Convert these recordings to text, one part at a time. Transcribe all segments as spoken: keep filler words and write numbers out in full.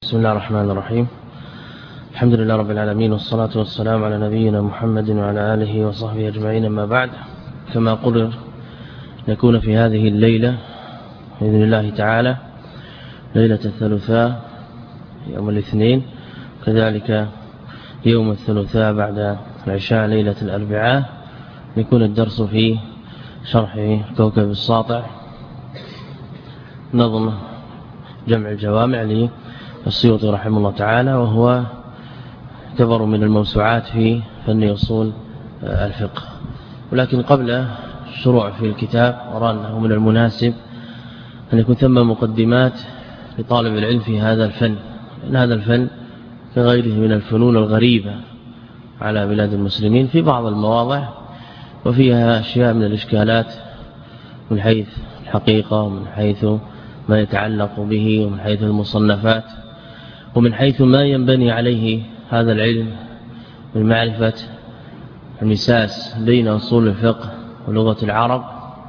بسم الله الرحمن الرحيم. الحمد لله رب العالمين، والصلاة والسلام على نبينا محمد وعلى آله وصحبه أجمعين. أما بعد، كما قرر نكون في هذه الليلة بإذن الله تعالى ليلة الثلاثاء يوم الاثنين، كذلك يوم الثلاثاء بعد العشاء ليلة الأربعاء، يكون الدرس في شرح كوكب الساطع نظم جمع الجوامع للسيوطي رحمه الله تعالى، وهو يعتبر من الموسوعات في فن أصول الفقه. ولكن قبل الشروع في الكتاب أرى أنه من المناسب أن يكون ثم مقدمات لطالب العلم في هذا الفن، لأن هذا الفن كغيره من الفنون الغريبة على بلاد المسلمين في بعض المواضع، وفيها أشياء من الإشكالات من حيث الحقيقة، ومن حيث ما يتعلق به، ومن حيث المصنفات، ومن حيث ما ينبني عليه هذا العلم من معرفة المساس بين أصول الفقه ولغة العرب،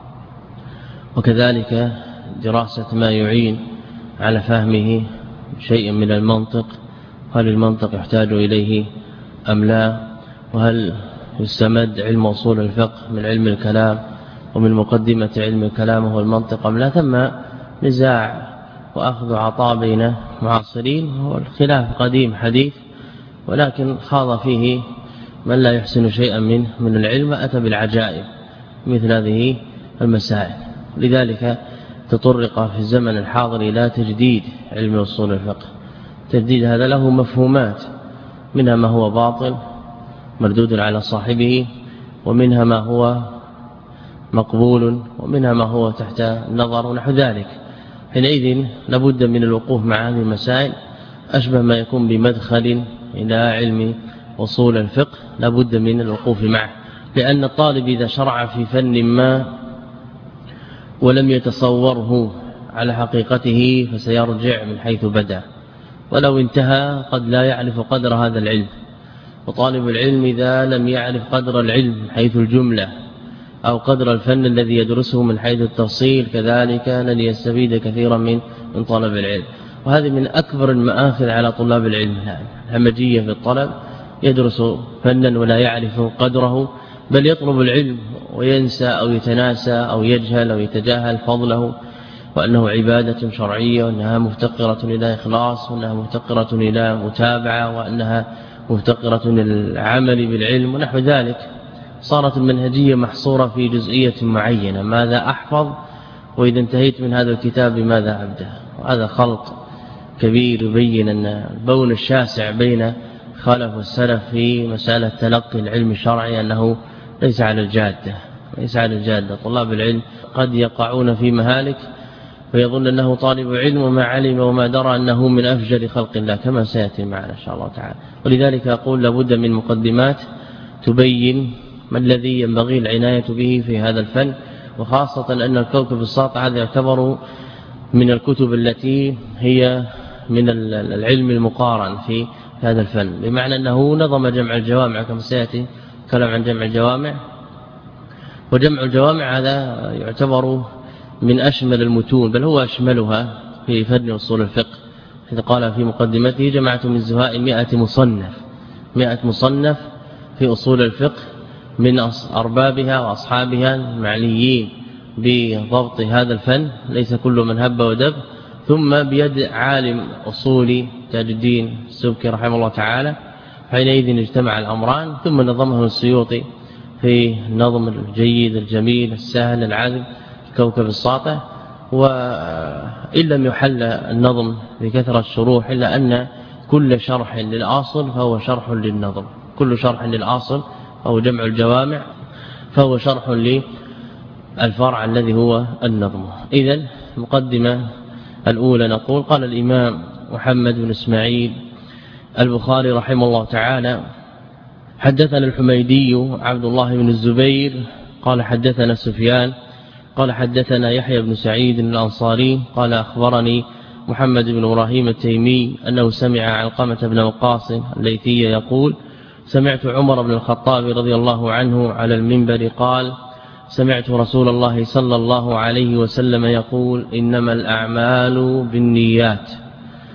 وكذلك دراسة ما يعين على فهمه شيء من المنطق، هل المنطق يحتاج إليه أم لا، وهل يستمد علم أصول الفقه من علم الكلام ومن مقدمة علم الكلام هو المنطق أم لا. ثم نزاع وأخذ عطاء بين معاصرين، هو الخلاف قديم حديث، ولكن خاض فيه من لا يحسن شيئا منه من العلم، أتى بالعجائب مثل هذه المسائل. لذلك تطرق في الزمن الحاضر إلى تجديد علم أصول الفقه. تجديد هذا له مفهومات، منها ما هو باطل مردود على صاحبه، ومنها ما هو مقبول، ومنها ما هو تحت النظر ونحو ذلك. حينئذ لابد من الوقوف مع هذه المسائل، أشبه ما يكون بمدخل إلى علم أصول الفقه، لابد من الوقوف معه، لأن الطالب إذا شرع في فن ما ولم يتصوره على حقيقته فسيرجع من حيث بدأ، ولو انتهى قد لا يعرف قدر هذا العلم. وطالب العلم إذا لم يعرف قدر العلم من حيث الجملة أو قدر الفن الذي يدرسه من حيث التفصيل، كذلك لن يستفيد كثيرا من من طلب العلم. وهذه من أكبر المآخذ على طلاب العلم، الهمجية في الطلب، يدرس فنا ولا يعرف قدره، بل يطلب العلم وينسى أو يتناسى أو يجهل أو يتجاهل فضله، وأنه عبادة شرعية، وأنها مفتقرة إلى إخلاص، وأنها مفتقرة إلى متابعة، وأنها مفتقرة للعمل بالعلم ونحو ذلك. صارت المنهجية محصورة في جزئية معينة، ماذا أحفظ، وإذا انتهيت من هذا الكتاب بماذا أبدأ. وهذا خلط كبير يبين أن البون الشاسع بين خلف والسلف في مسألة تلقي العلم الشرعي أنه ليس على الجادة، ليس على الجادة. طلاب العلم قد يقعون في مهالك ويظن أنه طالب علم، وما علم وما درى أنه من أفجر خلق الله، كما سيأتي معنا إن شاء الله تعالى. ولذلك أقول لابد من مقدمات تبين ما الذي ينبغي العناية به في هذا الفن، وخاصة أن الكوكب الساطع هذا يعتبر من الكتب التي هي من العلم المقارن في هذا الفن، بمعنى أنه نظم جمع الجوامع، كما سيأتي كلام عن جمع الجوامع. وجمع الجوامع هذا يعتبر من أشمل المتون، بل هو أشملها في فن أصول الفقه. إذا قال في مقدمته: جمعت من زهاء مئة مصنف، مئة مصنف في أصول الفقه من أربابها وأصحابها المعنيين بضبط هذا الفن، ليس كل من هب ودب، ثم بيد عالم أصول تاج الدين السبكي رحمه الله تعالى. حينئذ اجتمع الأمران، ثم نظمه السيوطي في النظم الجيد الجميل السهل العذب كوكب الساطع. وإن لم يحل النظم بكثرة الشروح، إلا أن كل شرح للأصل فهو شرح للنظم، كل شرح للأصل أو جمع الجوامع فهو شرح للفرع الذي هو النظم. إذن المقدمة الأولى نقول: قال الإمام محمد بن إسماعيل البخاري رحمه الله تعالى: حدثنا الحميدي عبد الله بن الزبير قال حدثنا سفيان قال حدثنا يحيى بن سعيد الأنصاري قال أخبرني محمد بن إبراهيم التيمي أنه سمع علقمة بن وقاص الليثي يقول: سمعت عمر بن الخطاب رضي الله عنه على المنبر قال: سمعت رسول الله صلى الله عليه وسلم يقول: إنما الأعمال بالنيات،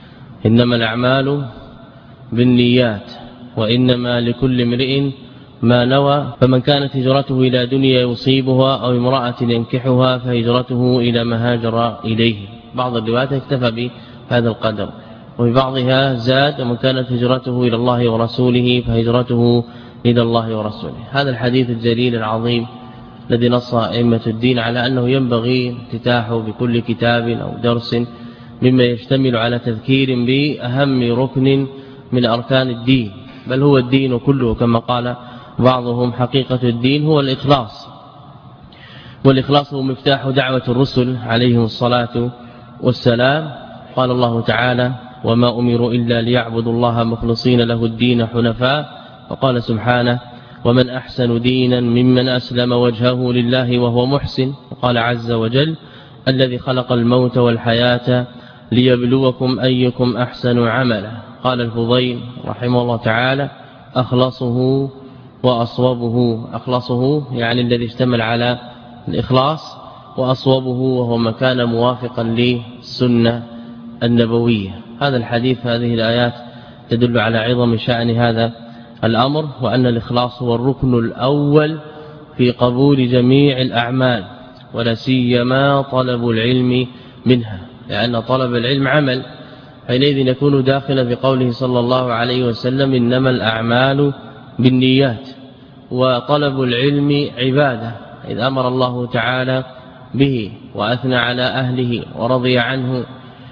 إنما الأعمال بالنيات وإنما لكل امرئ ما نوى فمن كانت هجرته إلى دنيا يصيبها أو امرأة ينكحها فهجرته إلى ما هاجر إليه. بعض الروايات اكتفى بهذا القدر، وفي بعضها زاد ومن كانت هجرته إلى الله ورسوله فهجرته إلى الله ورسوله. هذا الحديث الجليل العظيم الذي نص أئمة الدين على أنه ينبغي افتتاحه بكل كتاب أو درس مما يشتمل على تذكير بأهم ركن من أركان الدين، بل هو الدين كله كما قال بعضهم حقيقة الدين هو الإخلاص، والإخلاص هو مفتاح دعوة الرسل عليهم الصلاة والسلام. قال الله تعالى وما أمروا إلا ليعبدوا الله مخلصين له الدين حنفاء، وقال سبحانه ومن أحسن دينا ممن أسلم وجهه لله وهو محسن، وقال عز وجل الذي خلق الموت والحياة ليبلوكم أيكم أحسن عملا. قال الفضيل رحمه الله تعالى أخلصه وأصوبه، أخلصه يعني الذي اشتمل على الإخلاص، وأصوبه وهو ما كان موافقا للسنة النبوية. هذا الحديث هذه الآيات تدل على عظم شأن هذا الأمر، وأن الإخلاص هو الركن الأول في قبول جميع الأعمال، ولا سيما طلب العلم منها، لأن طلب العلم عمل، حينئذ يكون داخلا في قوله صلى الله عليه وسلم إنما الأعمال بالنيات. وطلب العلم عبادة، إذ أمر الله تعالى به وأثنى على أهله ورضي عنه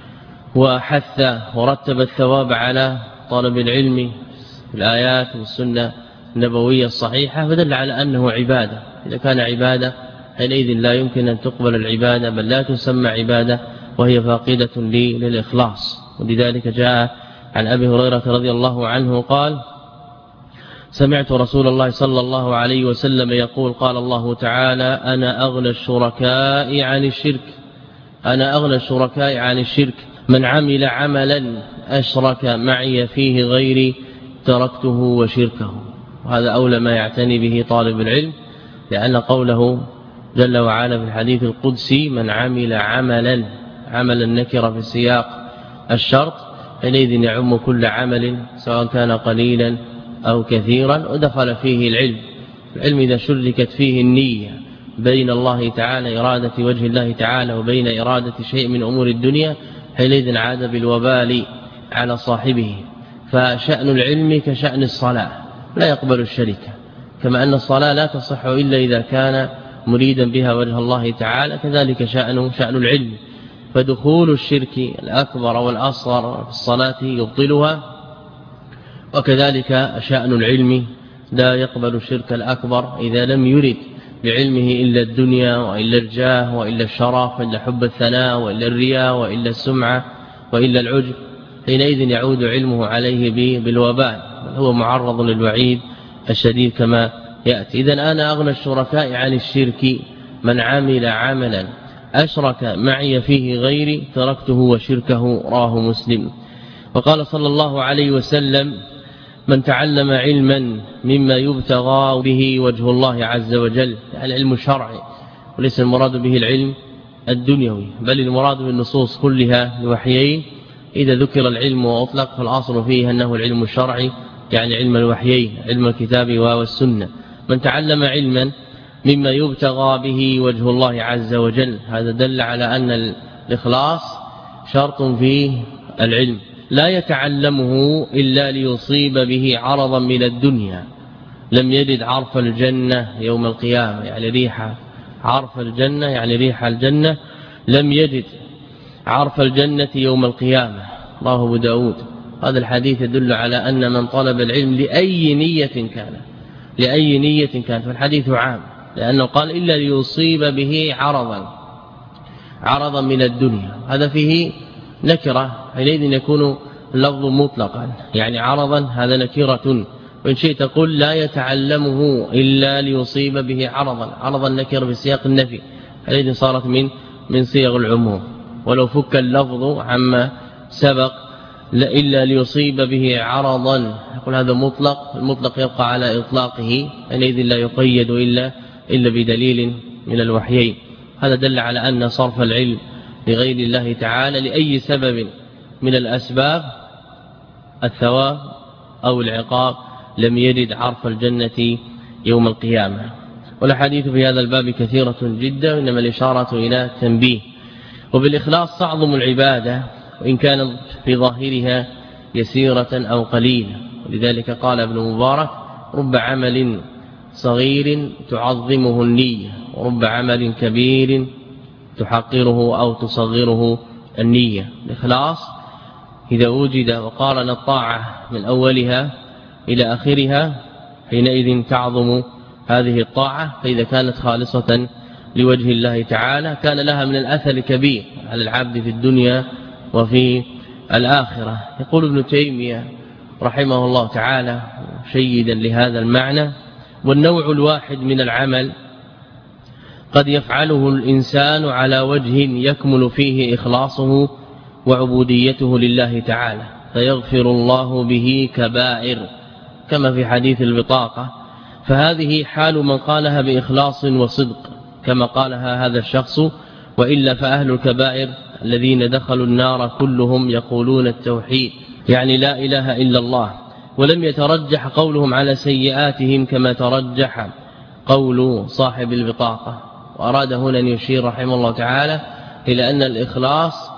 وحث ورتب الثواب على طلب العلم في الآيات والسنة النبوية الصحيحة، فدل على أنه عبادة. إذا كان عبادة حينئذ لا يمكن أن تقبل العبادة، بل لا تسمى عبادة وهي فاقدة للإخلاص. ولذلك جاء عن أبي هريرة رضي الله عنه قال سمعت رسول الله صلى الله عليه وسلم يقول قال الله تعالى أنا أغنى الشركاء عن الشرك، أنا أغنى الشركاء عن الشرك من عمل عملا أشرك معي فيه غيري تركته وشركه. وهذا أولى ما يعتني به طالب العلم، لأن قوله جل وعلا في الحديث القدسي من عمل عملا، عملا نكر في سياق الشرط، حينئذ يعم كل عمل سواء كان قليلا أو كثيرا، ودخل فيه العلم. العلم إذا شركت فيه النية بين الله تعالى إرادة وجه الله تعالى وبين إرادة شيء من أمور الدنيا، حينئذ عاد بالوبال على صاحبه. فشأن العلم كشأن الصلاة لا يقبل الشركة، كما أن الصلاة لا تصح إلا إذا كان مريدا بها وجه الله تعالى، كذلك شأن شأن العلم. فدخول الشرك الأكبر والأصغر في الصلاة يبطلها، وكذلك شأن العلم لا يقبل الشرك الأكبر إذا لم يرد بعلمه إلا الدنيا وإلا الجاه وإلا الشرف وإلا حب الثناء وإلا الرياء وإلا السمعة وإلا العجب، حينئذ يعود علمه عليه بالوبال، هو معرض للوعيد الشديد كما يأتي. إذن أنا أغنى الشركاء عن الشرك من عمل عملا أشرك معي فيه غيري تركته وشركه، رواه مسلم. وقال صلى الله عليه وسلم من تعلم علما مما يبتغى به وجه الله عز وجل، يعني العلم الشرعي، وليس المراد به العلم الدنيوي، بل المراد بالنصوص كلها الوحيين. إذا ذكر العلم وأطلق فالأصل فيه أنه العلم الشرعي، يعني علم الوحيين، علم الكتاب والسنة. من تعلم علما مما يبتغى به وجه الله عز وجل، هذا دل على أن الإخلاص شرط في العلم، لا يتعلمه إلا ليصيب به عرضا من الدنيا، لم يجد عرف الجنة يوم القيامة، يعني ريحة عرف الجنة، يعني ريح الجنة، لم يجد عرف الجنة يوم القيامة، رواه أبو داود. هذا الحديث يدل على أن من طلب العلم لأي نية كان لأي نية كانت، فالحديث عام، لأنه قال إلا ليصيب به عرضا عرضا من الدنيا، هذا فيه نكرة، حينئذ يكون اللفظ مطلقا، يعني عرضا هذا نكرة، وإن شئت تقول لا يتعلمه إلا ليصيب به عرضا، عرضا نكر بسياق النفي، حينئذ صارت من من صيغ العموم. ولو فك اللفظ عما سبق إلا ليصيب به عرضا، يقول هذا مطلق، المطلق يبقى على إطلاقه، حينئذ لا يقيد إلا إلا بدليل من الوحيين. هذا دل على أن صرف العلم لغير الله تعالى لأي سبب من الأسباب الثواب أو العقاب لم يجد عرف الجنة يوم القيامة. والحديث في هذا الباب كثيرة جدا، إنما الإشارة إلى تنبيه. وبالإخلاص تعظم العبادة وإن كانت في ظاهرها يسيرة أو قليلة، ولذلك قال ابن مبارك: رب عمل صغير تعظمه النية، ورب عمل كبير تحقره أو تصغره النية. الإخلاص إذا وجد وقارن الطاعة من أولها إلى آخرها حينئذ تعظم هذه الطاعة، فإذا كانت خالصة لوجه الله تعالى كان لها من الأثر كبير على العبد في الدنيا وفي الآخرة. يقول ابن تيمية رحمه الله تعالى شيدا لهذا المعنى: والنوع الواحد من العمل قد يفعله الإنسان على وجه يكمل فيه إخلاصه وعبوديته لله تعالى، فيغفر الله به كبائر، كما في حديث البطاقة، فهذه حال من قالها بإخلاص وصدق كما قالها هذا الشخص. وإلا فأهل الكبائر الذين دخلوا النار كلهم يقولون التوحيد، يعني لا إله إلا الله، ولم يترجح قولهم على سيئاتهم كما ترجح قول صاحب البطاقة. وأراد هنا أن يشير رحمه الله تعالى إلى أن الإخلاص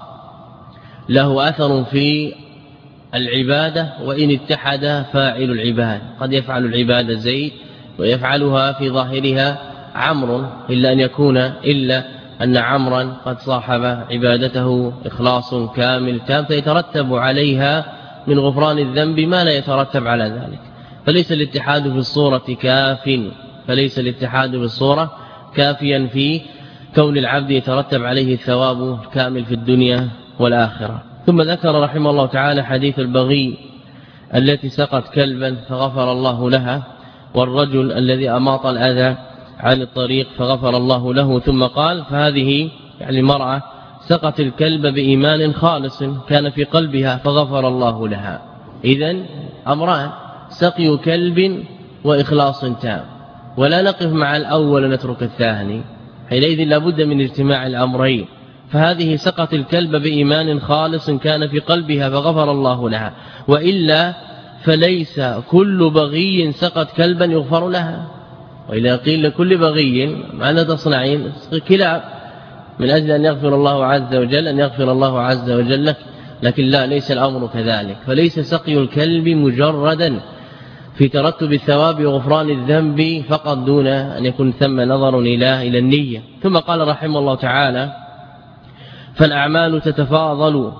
له أثر في العبادة وإن اتحد فاعل العبادة. قد يفعل العبادة زيد ويفعلها في ظاهرها عمرو، إلا أن يكون إلا أن عمرا قد صاحب عبادته إخلاص كامل تام، فيترتب عليها من غفران الذنب ما لا يترتب على ذلك. فليس الاتحاد في الصورة كاف فليس الاتحاد في الصورة كافيا في كون العبد يترتب عليه الثواب الكامل في الدنيا والآخرة. ثم ذكر رحمه الله تعالى حديث البغي التي سقت كلبا فغفر الله لها، والرجل الذي أماط الأذى عن الطريق فغفر الله له. ثم قال: فهذه يعني المرأة سقت الكلب بإيمان خالص كان في قلبها فغفر الله لها. إذن أمران: سقي كلب وإخلاص تام، ولا نقف مع الأول نترك الثاني، حينئذ لابد من اجتماع الأمرين. فهذه سقت الكلب بإيمان خالص كان في قلبها فغفر الله لها، وإلا فليس كل بغي سقت كلبا يغفر لها. وإذا قيل لكل بغي ماذا تصنعين؟ كلاب، من أجل أن يغفر الله عز وجل أن يغفر الله عز وجل لك، لكن لا، ليس الأمر كذلك. فليس سقي الكلب مجردا في ترتب الثواب وغفران الذنب فقط دون أن يكون ثم نظر إلى إلى النية. ثم قال رحمه الله تعالى: فالأعمال تتفاضل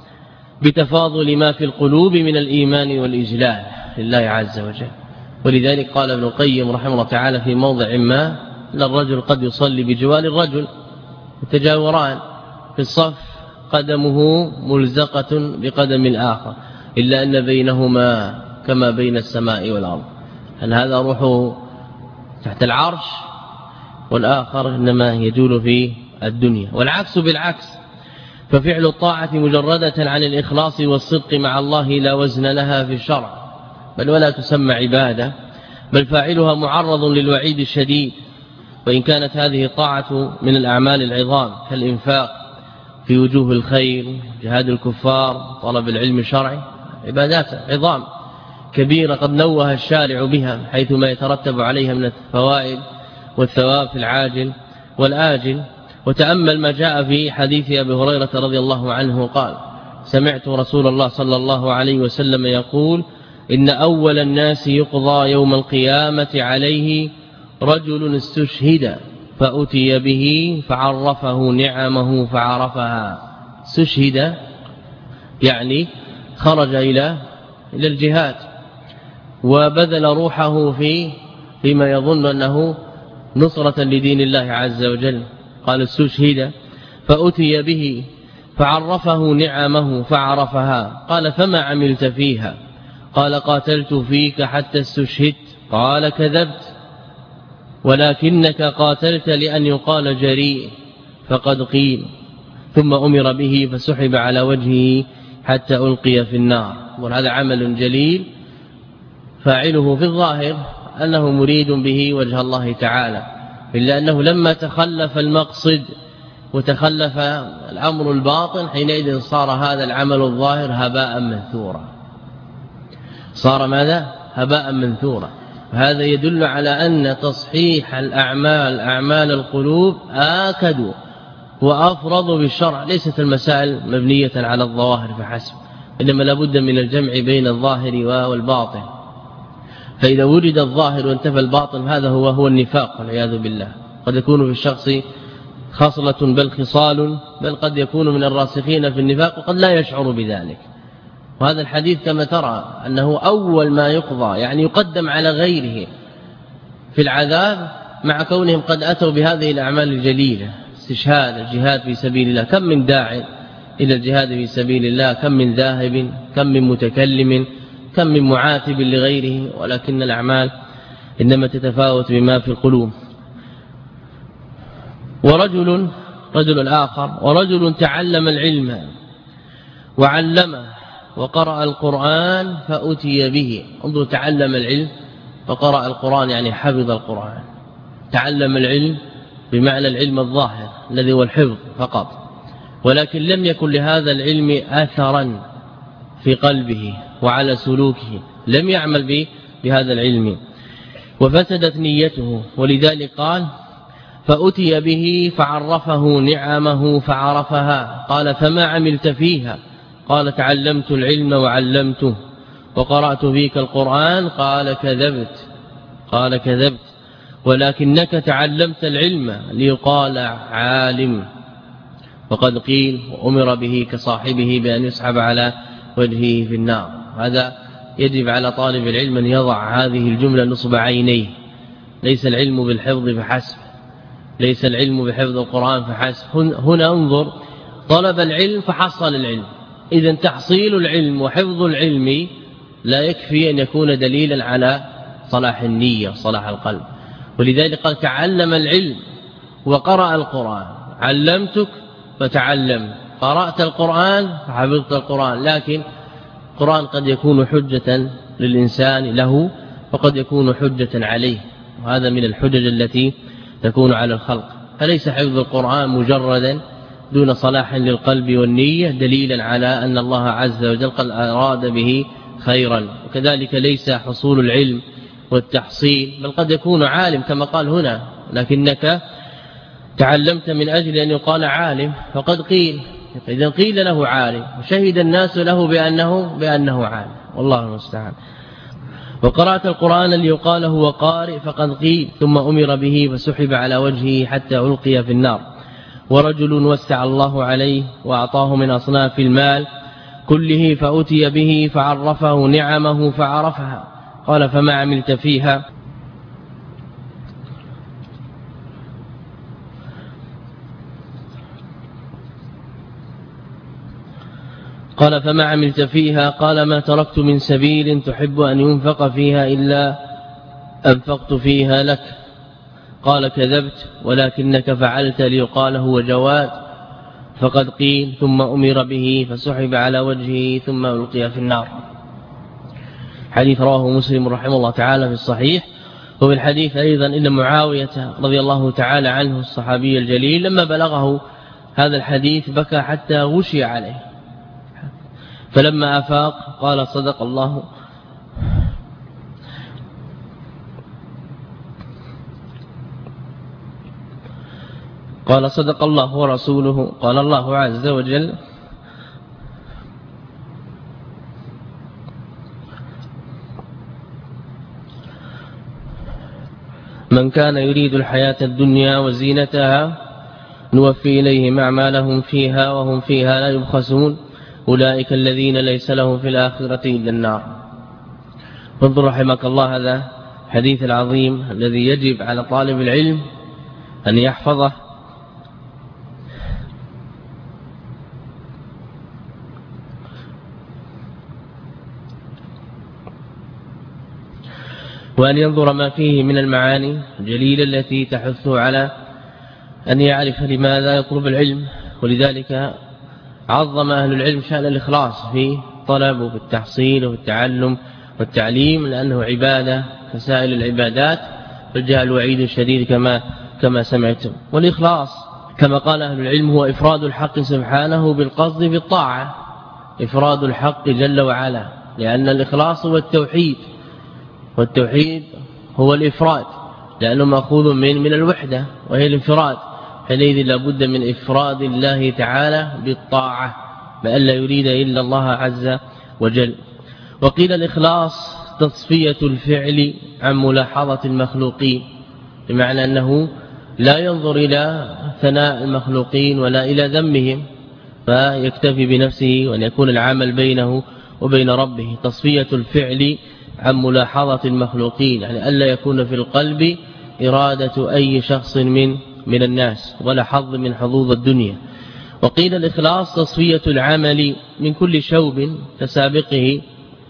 بتفاضل ما في القلوب من الإيمان والإجلال لله عز وجل. ولذلك قال ابن القيم رحمه الله تعالى في موضع ما: أن الرجل قد يصلي بجوار الرجل يتجاوران في الصف، قدمه ملزقة بقدم الآخر، إلا أن بينهما كما بين السماء والأرض، هل هذا روحه تحت العرش والآخر إنما يجول في الدنيا. والعكس بالعكس، ففعل الطاعة مجردة عن الإخلاص والصدق مع الله لا وزن لها في الشرع، بل ولا تسمى عبادة، بل فاعلها معرض للوعيد الشديد. وإن كانت هذه الطاعة من الأعمال العظام كالإنفاق في وجوه الخير، جهاد الكفار، طلب العلم الشرعي، عبادات عظام كبيرة قد نوه الشارع بها، حيث ما يترتب عليها من الفوائد والثواب في العاجل والآجل. وتأمل ما جاء في حديث أبي هريرة رضي الله عنه قال: سمعت رسول الله صلى الله عليه وسلم يقول: إن أول الناس يقضى يوم القيامة عليه رجل استشهد فأتي به فعرفه نعمه فعرفها. استشهد يعني خرج إلى إلى الجهاد وبذل روحه في فيما يظن أنه نصرة لدين الله عز وجل. قال: استشهد فأتي به فعرفه نعمه فعرفها. قال: فما عملت فيها؟ قال: قاتلت فيك حتى استشهدت. قال: كذبت، ولكنك قاتلت لأن يقال جريء فقد قيل. ثم أمر به فسحب على وجهه حتى ألقي في النار. وهذا عمل جليل فاعله في الظاهر أنه مريد به وجه الله تعالى، إلا أنه لما تخلف المقصد وتخلف الأمر الباطن حينئذ صار هذا العمل الظاهر هباء منثورا. صار ماذا هباء منثورا. هذا يدل على أن تصحيح الأعمال أعمال القلوب آكد وأفرض بالشرع. ليست المسائل مبنية على الظواهر فحسب، إنما لابد من الجمع بين الظاهر والباطن. فإذا وجد الظاهر وانتفى الباطن هذا هو هو النفاق والعياذ بالله. قد يكون في الشخص خصلة بل خصال، بل قد يكون من الراسخين في النفاق وقد لا يشعر بذلك. وهذا الحديث كما ترى أنه أول ما يقضى يعني يقدم على غيره في العذاب، مع كونهم قد أتوا بهذه الأعمال الجليلة، استشهاد الجهاد في سبيل الله. كم من داع إلى الجهاد في سبيل الله، كم من ذاهب، كم من متكلم، كم من معاتب لغيره، ولكن الأعمال إنما تتفاوت بما في القلوب. ورجل رجل آخر ورجل تعلم العلم وعلمه وقرأ القرآن فأتي به. انظر، تعلم العلم وقرأ القرآن يعني حفظ القرآن. تعلم العلم بمعنى العلم الظاهر الذي هو الحفظ فقط، ولكن لم يكن لهذا العلم أثرا في قلبه وعلى سلوكه، لم يعمل به بهذا العلم وفسدت نيته. ولذلك قال فأتي به فعرفه نعمه فعرفها. قال فما عملت فيها؟ قال تعلمت العلم وعلمته وقرأت فيك القرآن. قال كذبت قال كذبت ولكنك تعلمت العلم ليقال عالم، وقد قيل وأمر به كصاحبه بأن يسحب على وجهه في النار. هذا يجب على طالب العلم أن يضع هذه الجملة نصب عينيه. ليس العلم بالحفظ فحسب، ليس العلم بحفظ القرآن فحسب. هنا انظر، طلب العلم فحصل العلم. إذا تحصيل العلم وحفظ العلم لا يكفي أن يكون دليلا على صلاح النية وصلاح القلب. ولذلك قال تعلم العلم وقرأ القرآن. علمتك فتعلم، قرأت القرآن فحفظت القرآن. لكن القرآن قد يكون حجة للإنسان له وقد يكون حجة عليه، وهذا من الحجج التي تكون على الخلق. فليس حفظ القرآن مجردا دون صلاح للقلب والنية دليلا على أن الله عز وجل قد أراد به خيرا. وكذلك ليس حصول العلم والتحصيل، بل قد يكون عالم كما قال هنا، لكنك تعلمت من أجل أن يقال عالم. فقد قيل إذا قيل له عالم وشهد الناس له بأنه, بأنه عالم، والله المستعان. وقرأت القرآن ليقال هو قارئ فقد قيل ثم أمر به فسحب على وجهه حتى ألقي في النار. ورجل وسع الله عليه وأعطاه من أصناف المال كله فأتي به فعرفه نعمه فعرفها. قال فما عملت فيها؟ قال فما عملت فيها؟ قال ما تركت من سبيل تحب أن ينفق فيها إلا أنفقت فيها لك. قال كذبت ولكنك فعلت ليقال هو جواد فقد قيل ثم أمر به فسحب على وجهه ثم ألقي في النار. حديث رواه مسلم رحمه الله تعالى في الصحيح. وفي الحديث أيضا إن معاوية رضي الله تعالى عنه الصحابي الجليل لما بلغه هذا الحديث بكى حتى غشي عليه، فلما أفاق قال صدق الله قال صدق الله ورسوله. قال الله عز وجل من كان يريد الحياة الدنيا وزينتها نوفي إليهم أعمالهم فيها وهم فيها لا يبخسون أولئك الذين ليس لهم في الآخرة إلا النار. فانظر رحمك الله هذا الحديث العظيم الذي يجب على طالب العلم أن يحفظه، وأن ينظر ما فيه من المعاني الجليلة التي تحثه على أن يعرف لماذا يطلب العلم. ولذلك عظم أهل العلم شأن الإخلاص في طلب وفي التحصيل وفي التعلم والتعليم، لأنه عبادة كسائر العبادات، فجاء الوعيد الشديد كما كما سمعتم. والإخلاص كما قال أهل العلم هو إفراد الحق سبحانه بالقصد بالطاعة، إفراد الحق جل وعلا لأن الإخلاص هو التوحيد، والتوحيد هو الإفراد، لأنه مأخوذ من من الوحدة وهي الانفراد. حينئذ لابد من إفراد الله تعالى بالطاعة، بأن لا يريد إلا الله عز وجل. وقيل الإخلاص تصفية الفعل عن ملاحظة المخلوقين، بمعنى أنه لا ينظر إلى ثناء المخلوقين ولا إلى ذمهم، فيكتفي بنفسه وأن يكون العمل بينه وبين ربه. تصفية الفعل عن ملاحظة المخلوقين، يعني ألا يكون في القلب إرادة أي شخص من من الناس ولا حظ من حظوظ الدنيا. وقيل الإخلاص تصفية العمل من كل شوب كسابقه.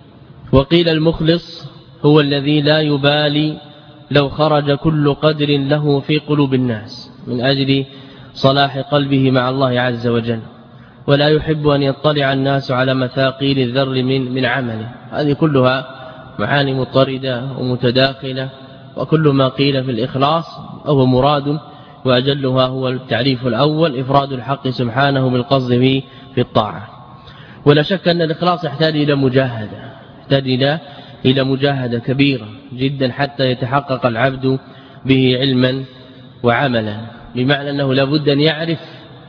وقيل المخلص هو الذي لا يبالي لو خرج كل قدر له في قلوب الناس من أجل صلاح قلبه مع الله عز وجل، ولا يحب أن يطلع الناس على مثاقيل الذر من من عمله. هذه كلها معاني مضطردة ومتداخلة، وكل ما قيل في الإخلاص هو مراد، وأجلها هو التعريف الأول إفراد الحق سبحانه بالقصد في في الطاعة. ولا شك أن الإخلاص يحتاج إلى مجاهدة، يحتاج إلى إلى مجاهدة كبيرة جدا حتى يتحقق العبد به علما وعملا، بمعنى أنه لابد أن يعرف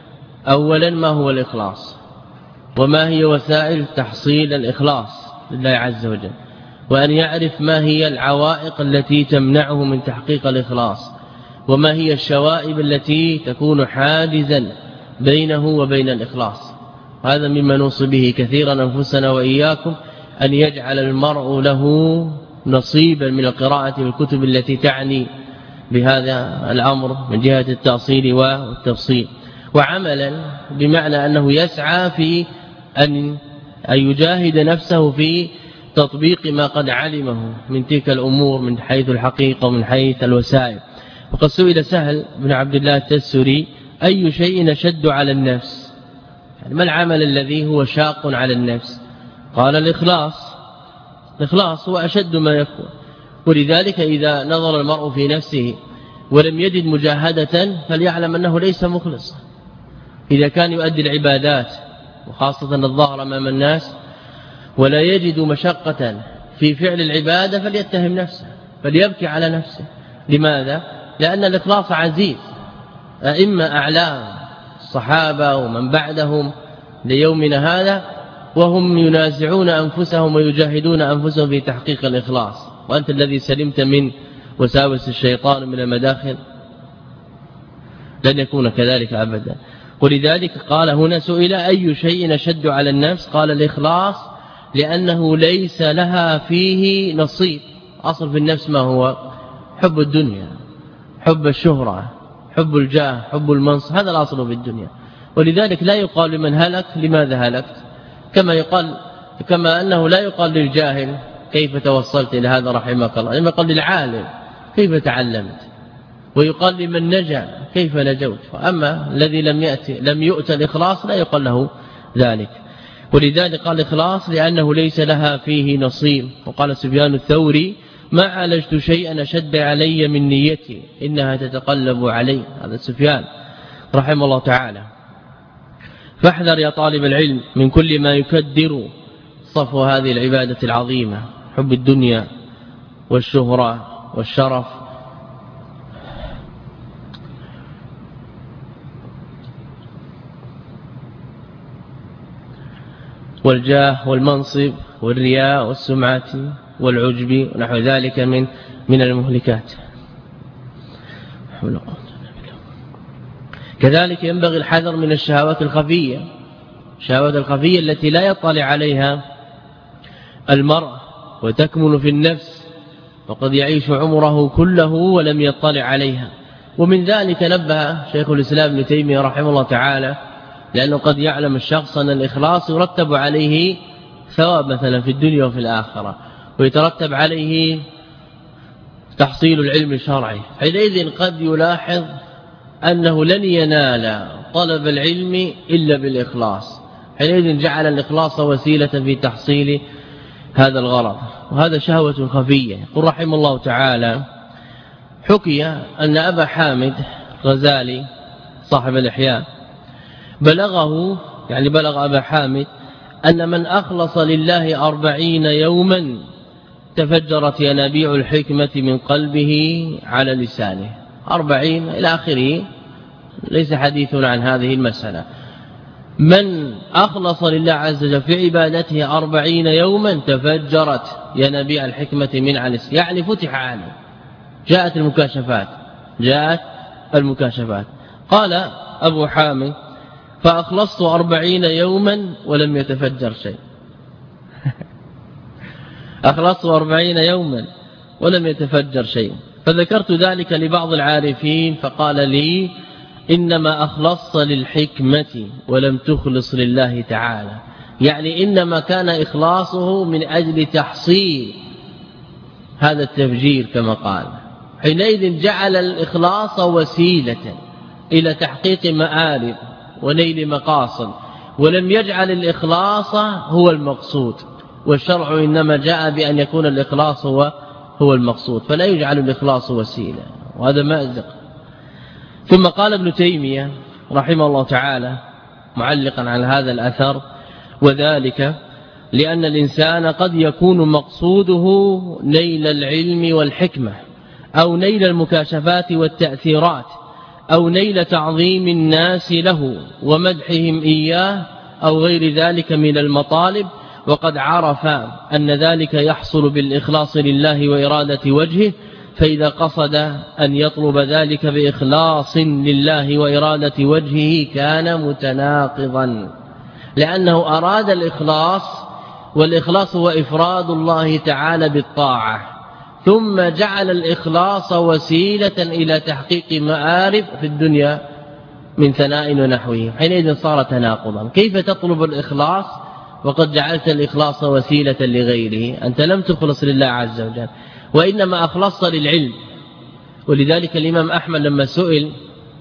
أولا ما هو الإخلاص، وما هي وسائل تحصيل الإخلاص لله عز وجل، وأن يعرف ما هي العوائق التي تمنعه من تحقيق الإخلاص، وما هي الشوائب التي تكون حاجزا بينه وبين الإخلاص. هذا مما نوصي به كثيرا أنفسنا وإياكم، أن يجعل المرء له نصيبا من القراءة في الكتب التي تعني بهذا الأمر من جهة التأصيل والتفصيل، وعملا بمعنى أنه يسعى في أن يجاهد نفسه في تطبيق ما قد علمه من تلك الأمور من حيث الحقيقة ومن حيث الوسائل. وقد سئل سهل بن عبد الله التستري أي شيء أشد على النفس، يعني ما العمل الذي هو شاق على النفس؟ قال الإخلاص. الإخلاص هو أشد ما يكون، ولذلك إذا نظر المرء في نفسه ولم يجد مجاهدة فليعلم أنه ليس مخلصا. إذا كان يؤدي العبادات وخاصة الظاهر أمام الناس ولا يجد مشقة في فعل العبادة فليتهم نفسه، فليبكي على نفسه. لماذا؟ لأن الإخلاص عزيز. أئمة أعلام الصحابة ومن بعدهم ليومنا هذا وهم ينازعون أنفسهم ويجاهدون أنفسهم في تحقيق الإخلاص، وأنت الذي سلمت من وساوس الشيطان من المداخل لن يكون كذلك أبدا. ولذلك قال هنا سئل أي شيء أشد على النفس؟ قال الإخلاص، لأنه ليس لها فيه نصيب. أصل في النفس ما هو؟ حب الدنيا، حب الشهرة، حب الجاه، حب المنصب، هذا الأصل في الدنيا. ولذلك لا يقال لمن هلك لماذا هلكت، كما يقال كما أنه لا يقال للجاهل كيف توصلت إلى هذا رحمك الله، لما يقال للعالم كيف تعلمت، ويقال لمن نجا كيف نجوت. أما الذي لم يأتي لم يؤت الإخلاص لا يقال له ذلك. ولذلك قال الإخلاص لأنه ليس لها فيه نصيب. وقال سفيان الثوري ما عالجت شيئا أشد علي من نيتي إنها تتقلب علي. هذا سفيان رحمه الله تعالى. فاحذر يا طالب العلم من كل ما يكدر صفو هذه العبادة العظيمة، حب الدنيا والشهرة والشرف. والجاه والمنصب والرياء والسمعة والعجب ونحو ذلك من من المهلكات. كذلك ينبغي الحذر من الشهوات الخفية، الشهوات الخفية التي لا يطلع عليها المرء وتكمن في النفس، وقد يعيش عمره كله ولم يطلع عليها. ومن ذلك نبه شيخ الإسلام ابن تيمية رحمه الله تعالى، لأنه قد يعلم الشخص أن الإخلاص يرتب عليه ثواب مثلا في الدنيا وفي الآخرة، ويترتب عليه تحصيل العلم الشرعي، حينئذ قد يلاحظ أنه لن ينال طلب العلم إلا بالإخلاص، حينئذ جعل الإخلاص وسيلة في تحصيل هذا الغرض، وهذا شهوة خفية. يقول رحمه الله تعالى حكي أن أبا حامد غزالي صاحب الإحياء بلغه، يعني بلغ أبا حامد أن من أخلص لله أربعين يوما تفجرت ينابيع الحكمة من قلبه على لسانه. أربعين إلى آخره، ليس حديث عن هذه المسألة. من أخلص لله عز وجل في عبادته أربعين يوما تفجرت ينابيع الحكمة من على لسانه، يعني فتح عنه، جاءت المكاشفات جاءت المكاشفات. قال أبو حامد: فأخلصت أربعين يوما ولم يتفجر شيء. أخلصت أربعين يوما ولم يتفجر شيء. فذكرت ذلك لبعض العارفين فقال لي: إنما أخلصت للحكمة ولم تخلص لله تعالى، يعني إنما كان إخلاصه من أجل تحصيل هذا التفجير كما قال. حينئذ جعل الإخلاص وسيلة إلى تحقيق مآرب ونيل مقاصد، ولم يجعل الإخلاص هو المقصود، والشرع إنما جاء بأن يكون الإخلاص هو هو المقصود، فلا يجعل الإخلاص وسيلة، وهذا مأزق. ثم قال ابن تيمية رحمه الله تعالى معلقا على هذا الأثر: وذلك لأن الإنسان قد يكون مقصوده نيل العلم والحكمة، أو نيل المكاشفات والتأثيرات، أو نيل تعظيم الناس له ومدحهم إياه، أو غير ذلك من المطالب، وقد عرف أن ذلك يحصل بالإخلاص لله وإرادة وجهه، فإذا قصد أن يطلب ذلك بإخلاص لله وإرادة وجهه كان متناقضا، لأنه أراد الإخلاص، والإخلاص هو إفراد الله تعالى بالطاعة، ثم جعل الإخلاص وسيلة إلى تحقيق مآرب في الدنيا من ثناء ونحوه، حينئذ صار تناقضا. كيف تطلب الإخلاص وقد جعلت الإخلاص وسيلة لغيره؟ أنت لم تخلص لله عز وجل، وإنما أخلصت للعلم. ولذلك الإمام أحمد لما سئل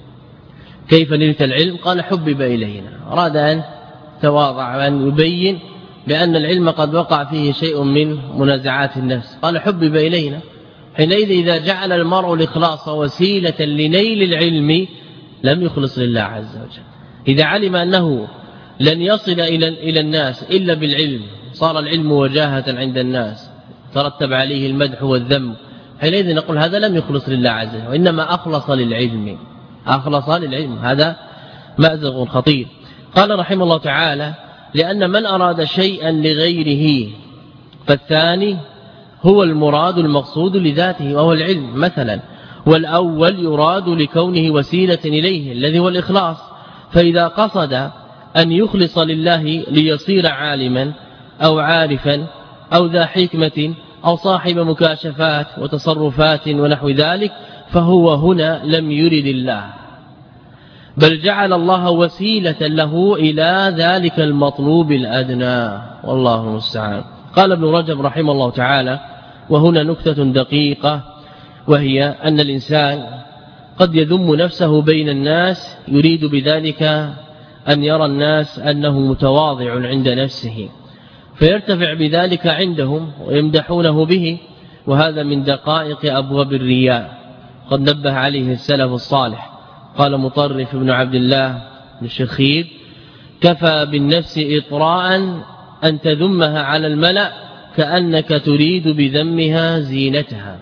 كيف نلت العلم قال: حبب إلينا. أراد أن تواضع وأن يبين بأن العلم قد وقع فيه شيء من منازعات النفس، قال: حبب إلينا. حينئذ إذا جعل المرء الإخلاص وسيلة لنيل العلم لم يخلص لله عز وجل. إذا علم أنه لن يصل إلى إلى الناس إلا بالعلم، صار العلم وجاهة عند الناس، ترتب عليه المدح والذم، حينئذ نقول هذا لم يخلص لله عز وجل، وإنما أخلص للعلم أخلص للعلم. هذا مأزق خطير. قال رحمه الله تعالى: لأن من أراد شيئا لغيره فالثاني هو المراد المقصود لذاته وهو العلم مثلا، والأول يراد لكونه وسيلة إليه الذي هو الإخلاص. فإذا قصد أن يخلص لله ليصير عالما أو عارفا أو ذا حكمة أو صاحب مكاشفات وتصرفات ونحو ذلك، فهو هنا لم يرد الله، بل جعل الله وسيلة له إلى ذلك المطلوب الأدنى، والله المستعان. قال ابن رجب رحمه الله تعالى: وهنا نكتة دقيقة، وهي أن الإنسان قد يذم نفسه بين الناس يريد بذلك أن يرى الناس أنه متواضع عند نفسه، فيرتفع بذلك عندهم ويمدحونه به، وهذا من دقائق أبواب الرياء، قد نبه عليه السلف الصالح. قال مطرف بن عبد الله الشخير: كفى بالنفس إطراء أن تذمها على الملأ كأنك تريد بذمها زينتها،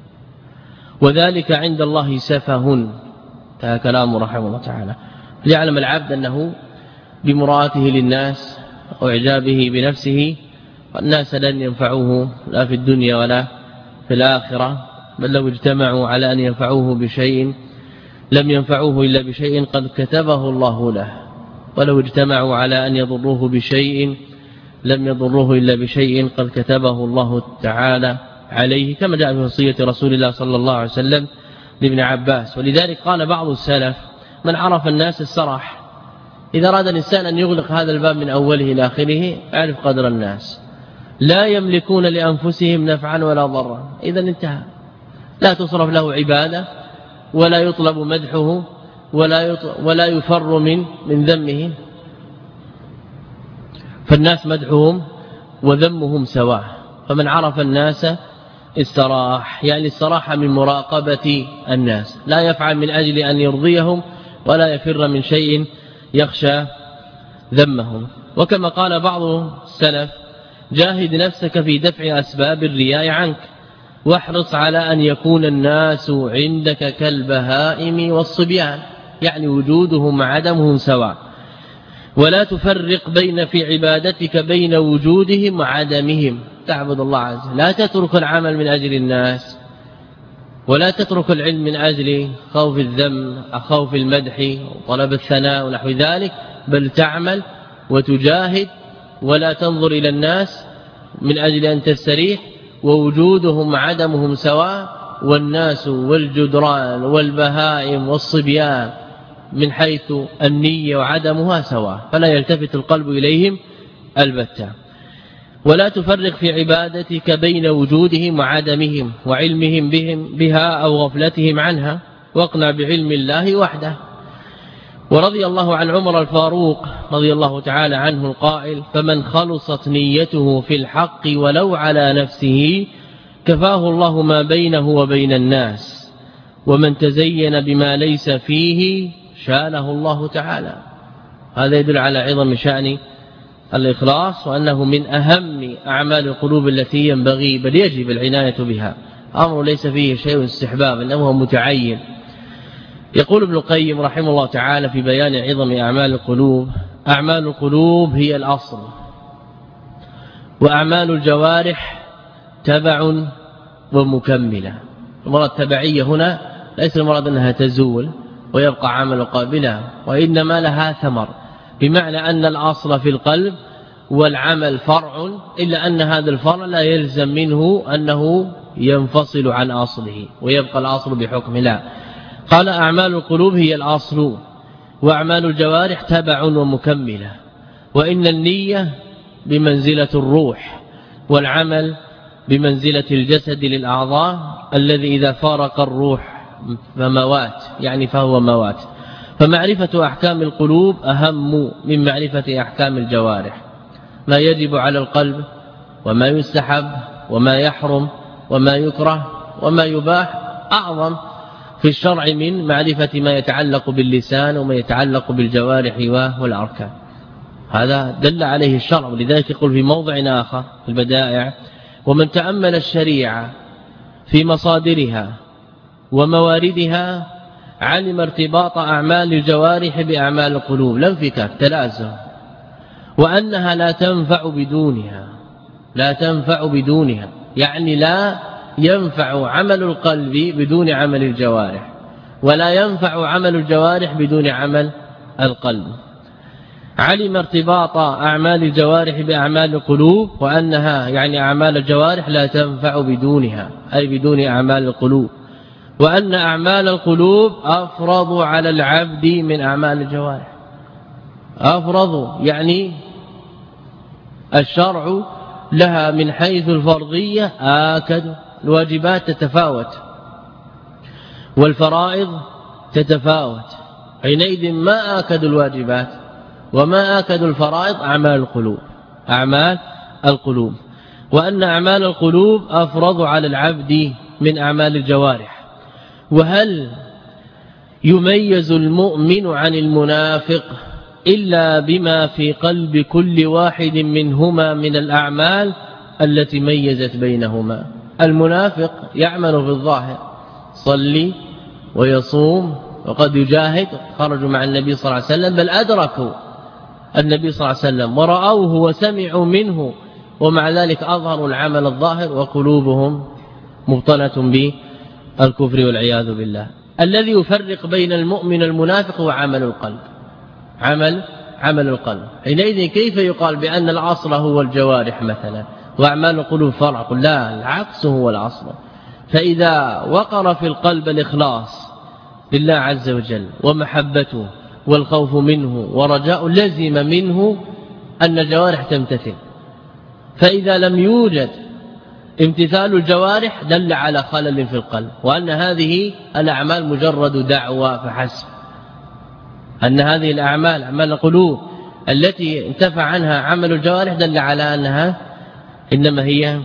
وذلك عند الله سفه. هذا كلام رحمه الله تعالى. ليعلم العبد أنه بمراته للناس وإعجابه بنفسه والناس لن ينفعوه لا في الدنيا ولا في الآخرة، بل لو اجتمعوا على أن ينفعوه بشيء لم ينفعوه إلا بشيء قد كتبه الله له، ولو اجتمعوا على أن يضروه بشيء لم يضروه إلا بشيء قد كتبه الله تعالى عليه، كما جاء في وصية رسول الله صلى الله عليه وسلم لابن عباس. ولذلك قال بعض السلف: من عرف الناس السرح. إذا أراد الإنسان أن يغلق هذا الباب من أوله إلى آخره يعرف قدر الناس، لا يملكون لأنفسهم نفعا ولا ضرا، إذا انتهى، لا تصرف له عبادة ولا يطلب مدحه ولا ولا يفر من من ذمه، فالناس مدحهم وذمهم سواء. فمن عرف الناس استراح، يعني استراح من مراقبة الناس، لا يفعل من أجل أن يرضيهم ولا يفر من شيء يخشى ذمهم. وكما قال بعض السلف جاهد نفسك في دفع أسباب الرياء عنك واحرص على أن يكون الناس عندك كالبهائم والصبيان، يعني وجودهم عدمهم سواء، ولا تفرق بين في عبادتك بين وجودهم وعدمهم، تعبد الله عز وجل، لا تترك العمل من أجل الناس ولا تترك العلم من أجل خوف الذم أو خوف المدح وطلب الثناء ونحو ذلك، بل تعمل وتجاهد ولا تنظر إلى الناس من أجل أن تستريح، ووجودهم عدمهم سواء، والناس والجدران والبهائم والصبيان من حيث النية وعدمها سواء، فلا يلتفت القلب إليهم البتة. ولا تفرق في عبادتك بين وجودهم وعدمهم وعلمهم بهم بها أو غفلتهم عنها، واقنع بعلم الله وحده. ورضي الله عن عمر الفاروق رضي الله تعالى عنه القائل: فمن خلصت نيته في الحق ولو على نفسه كفاه الله ما بينه وبين الناس، ومن تزين بما ليس فيه شانه الله تعالى. هذا يدل على عظم شأن الإخلاص، وأنه من أهم أعمال القلوب التي ينبغي بل يجب العناية بها، أمر ليس فيه شيء استحباب إنه متعين. يقول ابن القيم رحمه الله تعالى في بيان عظم أعمال القلوب: أعمال القلوب هي الأصل، وأعمال الجوارح تبع ومكملة. المراد التبعية هنا ليس المراد أنها تزول ويبقى عمل قابلها، وإنما لها ثمر، بمعنى أن الأصل في القلب والعمل فرع، إلا أن هذا الفرع لا يلزم منه أنه ينفصل عن أصله ويبقى الأصل بحكمه، لا. قال: أعمال القلوب هي الأصل، وأعمال الجوارح تبع ومكملة، وإن النية بمنزلة الروح، والعمل بمنزلة الجسد للأعضاء الذي إذا فارق الروح فموات، يعني فهو موات. فمعرفة أحكام القلوب أهم من معرفة أحكام الجوارح، ما يجب على القلب وما يستحب وما يحرم وما يكره وما يباح أعظم في الشرع من معرفة ما يتعلق باللسان وما يتعلق بالجوارح والأركان. هذا دل عليه الشرع، ولذلك يقول في موضع آخر في البدائع: ومن تأمل الشريعة في مصادرها ومواردها علم ارتباط أعمال الجوارح بأعمال القلوب، لا انفكاك، تلازم، وأنها لا تنفع بدونها، لا تنفع بدونها، يعني لا ينفع عمل القلب بدون عمل الجوارح، ولا ينفع عمل الجوارح بدون عمل القلب. علم ارتباط أعمال الجوارح بأعمال القلوب، وأنها يعني أعمال الجوارح لا تنفع بدونها، أي بدون أعمال القلوب، وأن أعمال القلوب أفرض على العبد من أعمال الجوارح. أفرض يعني الشرع لها من حيث الفرضية آكد، الواجبات تتفاوت والفرائض تتفاوت، حينئذ ما آكد الواجبات وما آكد الفرائض أعمال القلوب، أعمال القلوب، وأن أعمال القلوب أفرض على العبد من أعمال الجوارح. وهل يميز المؤمن عن المنافق إلا بما في قلب كل واحد منهما من الأعمال التي ميزت بينهما؟ المنافق يعمل في الظاهر، صلي ويصوم وقد يجاهد، خرجوا مع النبي صلى الله عليه وسلم، بل أدركوا النبي صلى الله عليه وسلم ورأوه وسمعوا منه، ومع ذلك أظهروا العمل الظاهر وقلوبهم مبطنة بالكفر والعياذ بالله. الذي يفرق بين المؤمن والمنافق هو عمل القلب، عمل عمل القلب. حينئذ كيف يقال بأن الأصل هو الجوارح مثلا وأعمال القلوب فرع؟ لا، العكس هو الأصل. فإذا وقر في القلب الإخلاص لله عز وجل ومحبته والخوف منه ورجاء، لزم منه أن الجوارح تمتثل. فإذا لم يوجد امتثال الجوارح دل على خلل في القلب، وأن هذه الأعمال مجرد دعوة فحسب، أن هذه الأعمال أعمال القلوب التي انتفع عنها عمل الجوارح دل على أنها إنما هي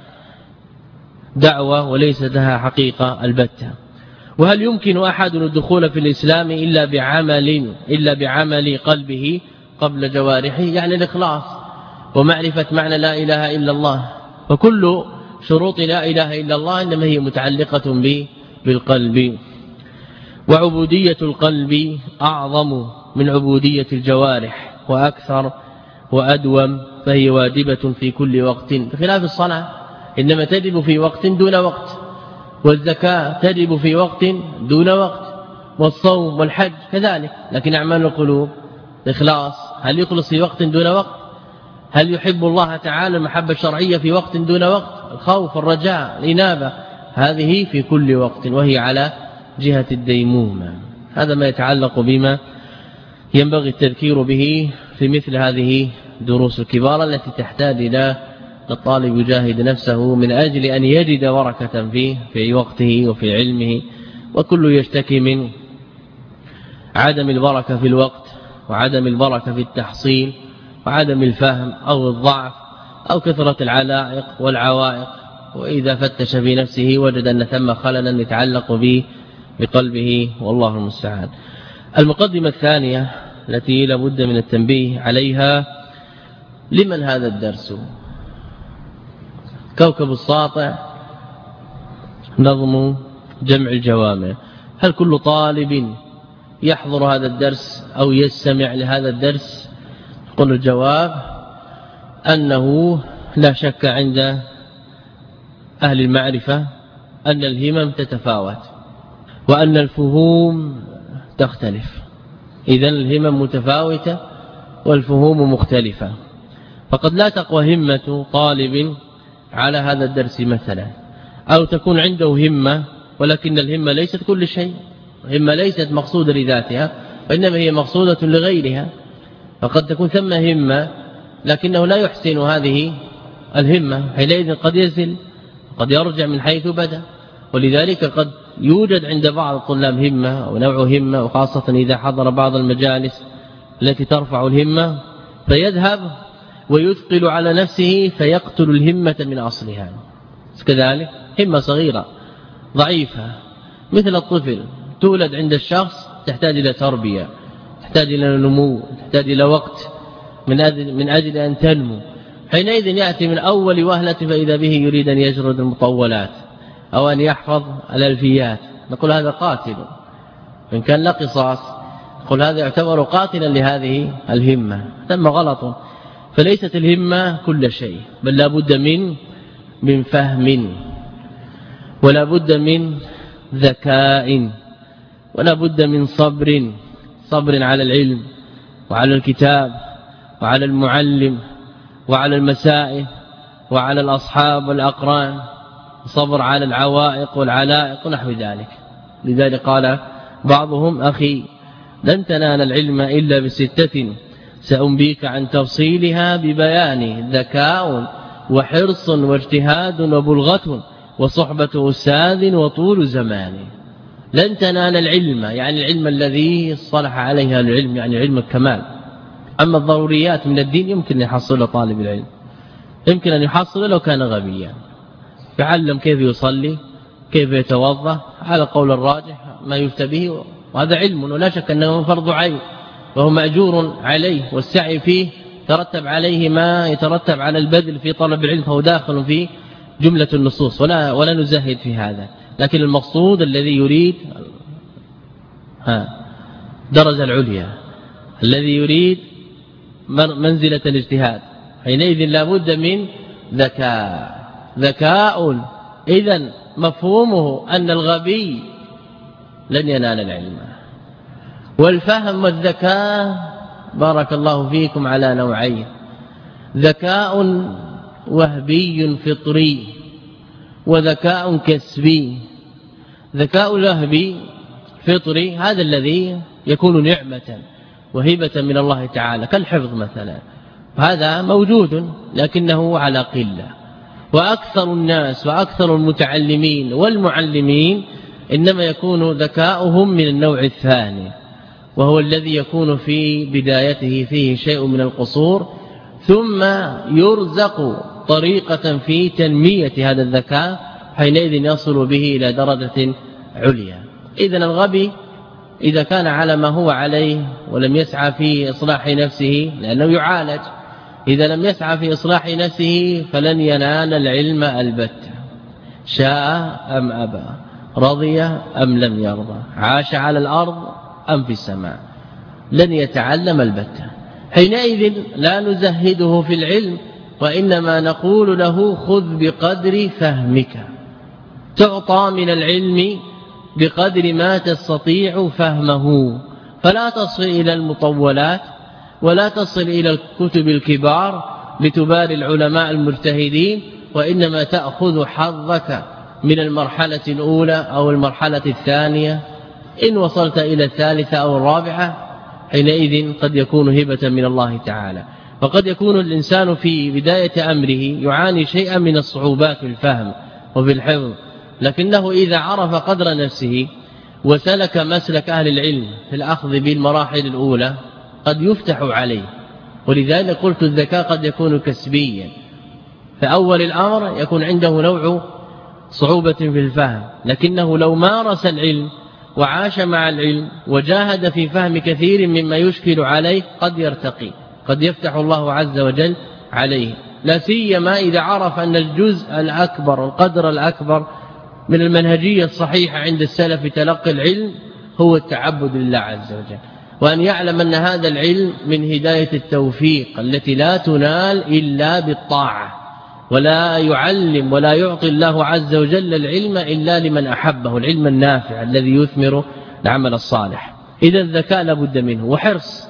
دعوة وليست لها حقيقة البتة. وهل يمكن أحد الدخول في الإسلام إلا بعمل إلا بعمل قلبه؟ قبل جوارحه يعني الإخلاص ومعرفة معنى لا إله إلا الله. وكل شروط لا إله إلا الله إنما هي متعلقة بالقلب. وعبودية القلب أعظم من عبودية الجوارح وأكثر وأدوم، فهي واجبة في كل وقت، بخلاف الصلاة إنما تجب في وقت دون وقت، والزكاة تجب في وقت دون وقت، والصوم والحج كذلك. لكن أعمال القلوب إخلاص، هل يخلص في وقت دون وقت؟ هل يحب الله تعالى المحبة الشرعية في وقت دون وقت؟ الخوف الرجاء الإنابة هذه في كل وقت، وهي على جهة الديمومة. هذا ما يتعلق بما ينبغي التذكير به في مثل هذه دروس الكبار التي تحتاج إلى الطالب يجاهد نفسه من أجل أن يجد بركة فيه في وقته وفي علمه. وكل يشتكي من عدم البركة في الوقت وعدم البركة في التحصيل وعدم الفهم أو الضعف أو كثرة العلائق والعوائق، وإذا فتش في نفسه وجد أن ثم خللا يتعلق به بقلبه، والله المستعان. المقدمة الثانية التي لابد من التنبيه عليها: لمن هذا الدرس؟ كوكب الساطع نظم جمع الجوامع. هل كل طالب يحضر هذا الدرس أو يستمع لهذا الدرس؟ قل الجواب أنه لا شك عند أهل المعرفة أن الهمم تتفاوت وأن الفهوم تختلف. إذن الهمم متفاوتة والفهوم مختلفة، فقد لا تقوى همة طالب على هذا الدرس مثلا، أو تكون عنده همة ولكن الهمة ليست كل شيء، الهمة ليست مقصودة لذاتها وإنما هي مقصودة لغيرها. فقد تكون ثم همة لكنه لا يحسن هذه الهمة، حينئذ قد يزل قد يرجع من حيث بدأ. ولذلك قد يوجد عند بعض الطلاب همة أو نوع همة، وخاصة إذا حضر بعض المجالس التي ترفع الهمة، فيذهب ويثقل على نفسه فيقتل الهمة من أصلها. كذلك همة صغيرة ضعيفة مثل الطفل تولد عند الشخص تحتاج إلى تربية، تحتاج إلى نمو، تحتاج إلى وقت من أجل, من أجل أن تنمو. حينئذ يأتي من أول وهلة فإذا به يريد أن يجرد المطولات أو أن يحفظ الألفيات، نقول هذا قاتل. إن كان لا قصاص نقول هذا يعتبر قاتلا لهذه الهمة، ثم غلط. فليست الهمة كل شيء، بل لا بد من من فهم، ولا بد من ذكاء، ولا بد من صبر صبر على العلم وعلى الكتاب وعلى المعلم وعلى المسائل وعلى الأصحاب والأقران، صبر على العوائق والعلائق ونحو ذلك. لذلك قال بعضهم: أخي لن تنال العلم إلا بستة سأنبيك عن تفصيلها ببيان: ذكاء وحرص واجتهاد وبلغة وصحبة أستاذ وطول زمان. لن تنال العلم يعني العلم الذي صلح عليها العلم، يعني علم الكمال. أما الضروريات من الدين يمكن أن يحصل طالب العلم، يمكن أن يحصل لو كان غبيا، يعلم كيف يصلي، كيف يتوضا، على قول الراجح ما يفتى به، وهذا علم ولا شك أنه فرض عين وهو مأجور عليه، والسعي فيه ترتب عليه ما يترتب على البذل في طلب العلم، فهو داخل في جملة النصوص، ولا ولا نزهد في هذا. لكن المقصود الذي يريد ها درجة العليا، الذي يريد منزلة الاجتهاد، حينئذ لا بد من ذكاء. ذكاء إذن مفهومه أن الغبي لن ينال العلم. والفهم والذكاء بارك الله فيكم على نوعين: ذكاء وهبي فطري وذكاء كسبي. ذكاء الوهبي فطري هذا الذي يكون نعمة وهبة من الله تعالى، كالحفظ مثلا، هذا موجود لكنه على قلة. وأكثر الناس وأكثر المتعلمين والمعلمين إنما يكون ذكاؤهم من النوع الثاني، وهو الذي يكون في بدايته فيه شيء من القصور، ثم يرزق طريقة في تنمية هذا الذكاء، حينئذ يصل به إلى درجة عليا. إذن الغبي إذا كان على ما هو عليه ولم يسعى في إصلاح نفسه لأنه يعالج، إذا لم يسعى في إصلاح نفسه فلن ينال العلم البتة، شاء أم أبى، رضي أم لم يرضى، عاش على الأرض أم في السماء، لن يتعلم البتة. حينئذ لا نزهده في العلم، وإنما نقول له خذ بقدر فهمك، تعطى من العلم بقدر ما تستطيع فهمه، فلا تصل إلى المطولات ولا تصل إلى الكتب الكبار لتباري العلماء المجتهدين، وإنما تأخذ حظك من المرحلة الأولى أو المرحلة الثانية، إن وصلت إلى الثالثة أو الرابعة حينئذ قد يكون هبة من الله تعالى. فقد يكون الإنسان في بداية أمره يعاني شيئا من الصعوبات في الفهم وفي الحفظ، لكنه إذا عرف قدر نفسه وسلك مسلك أهل العلم في الأخذ بالمراحل الأولى قد يفتح عليه. ولذلك قلت الذكاء قد يكون كسبيا، فأول الأمر يكون عنده نوع صعوبة في الفهم، لكنه لو مارس العلم وعاش مع العلم وجاهد في فهم كثير مما يشكل عليه قد يرتقي، قد يفتح الله عز وجل عليه، لا سيما إذا عرف أن الجزء الأكبر القدر الأكبر من المنهجية الصحيحة عند السلف في تلقي العلم هو التعبد لله عز وجل، وأن يعلم أن هذا العلم من هداية التوفيق التي لا تنال إلا بالطاعة، ولا يعلم ولا يعطي الله عز وجل العلم إلا لمن أحبه، العلم النافع الذي يثمر العمل الصالح. إذا الذكاء لابد منه وحرص،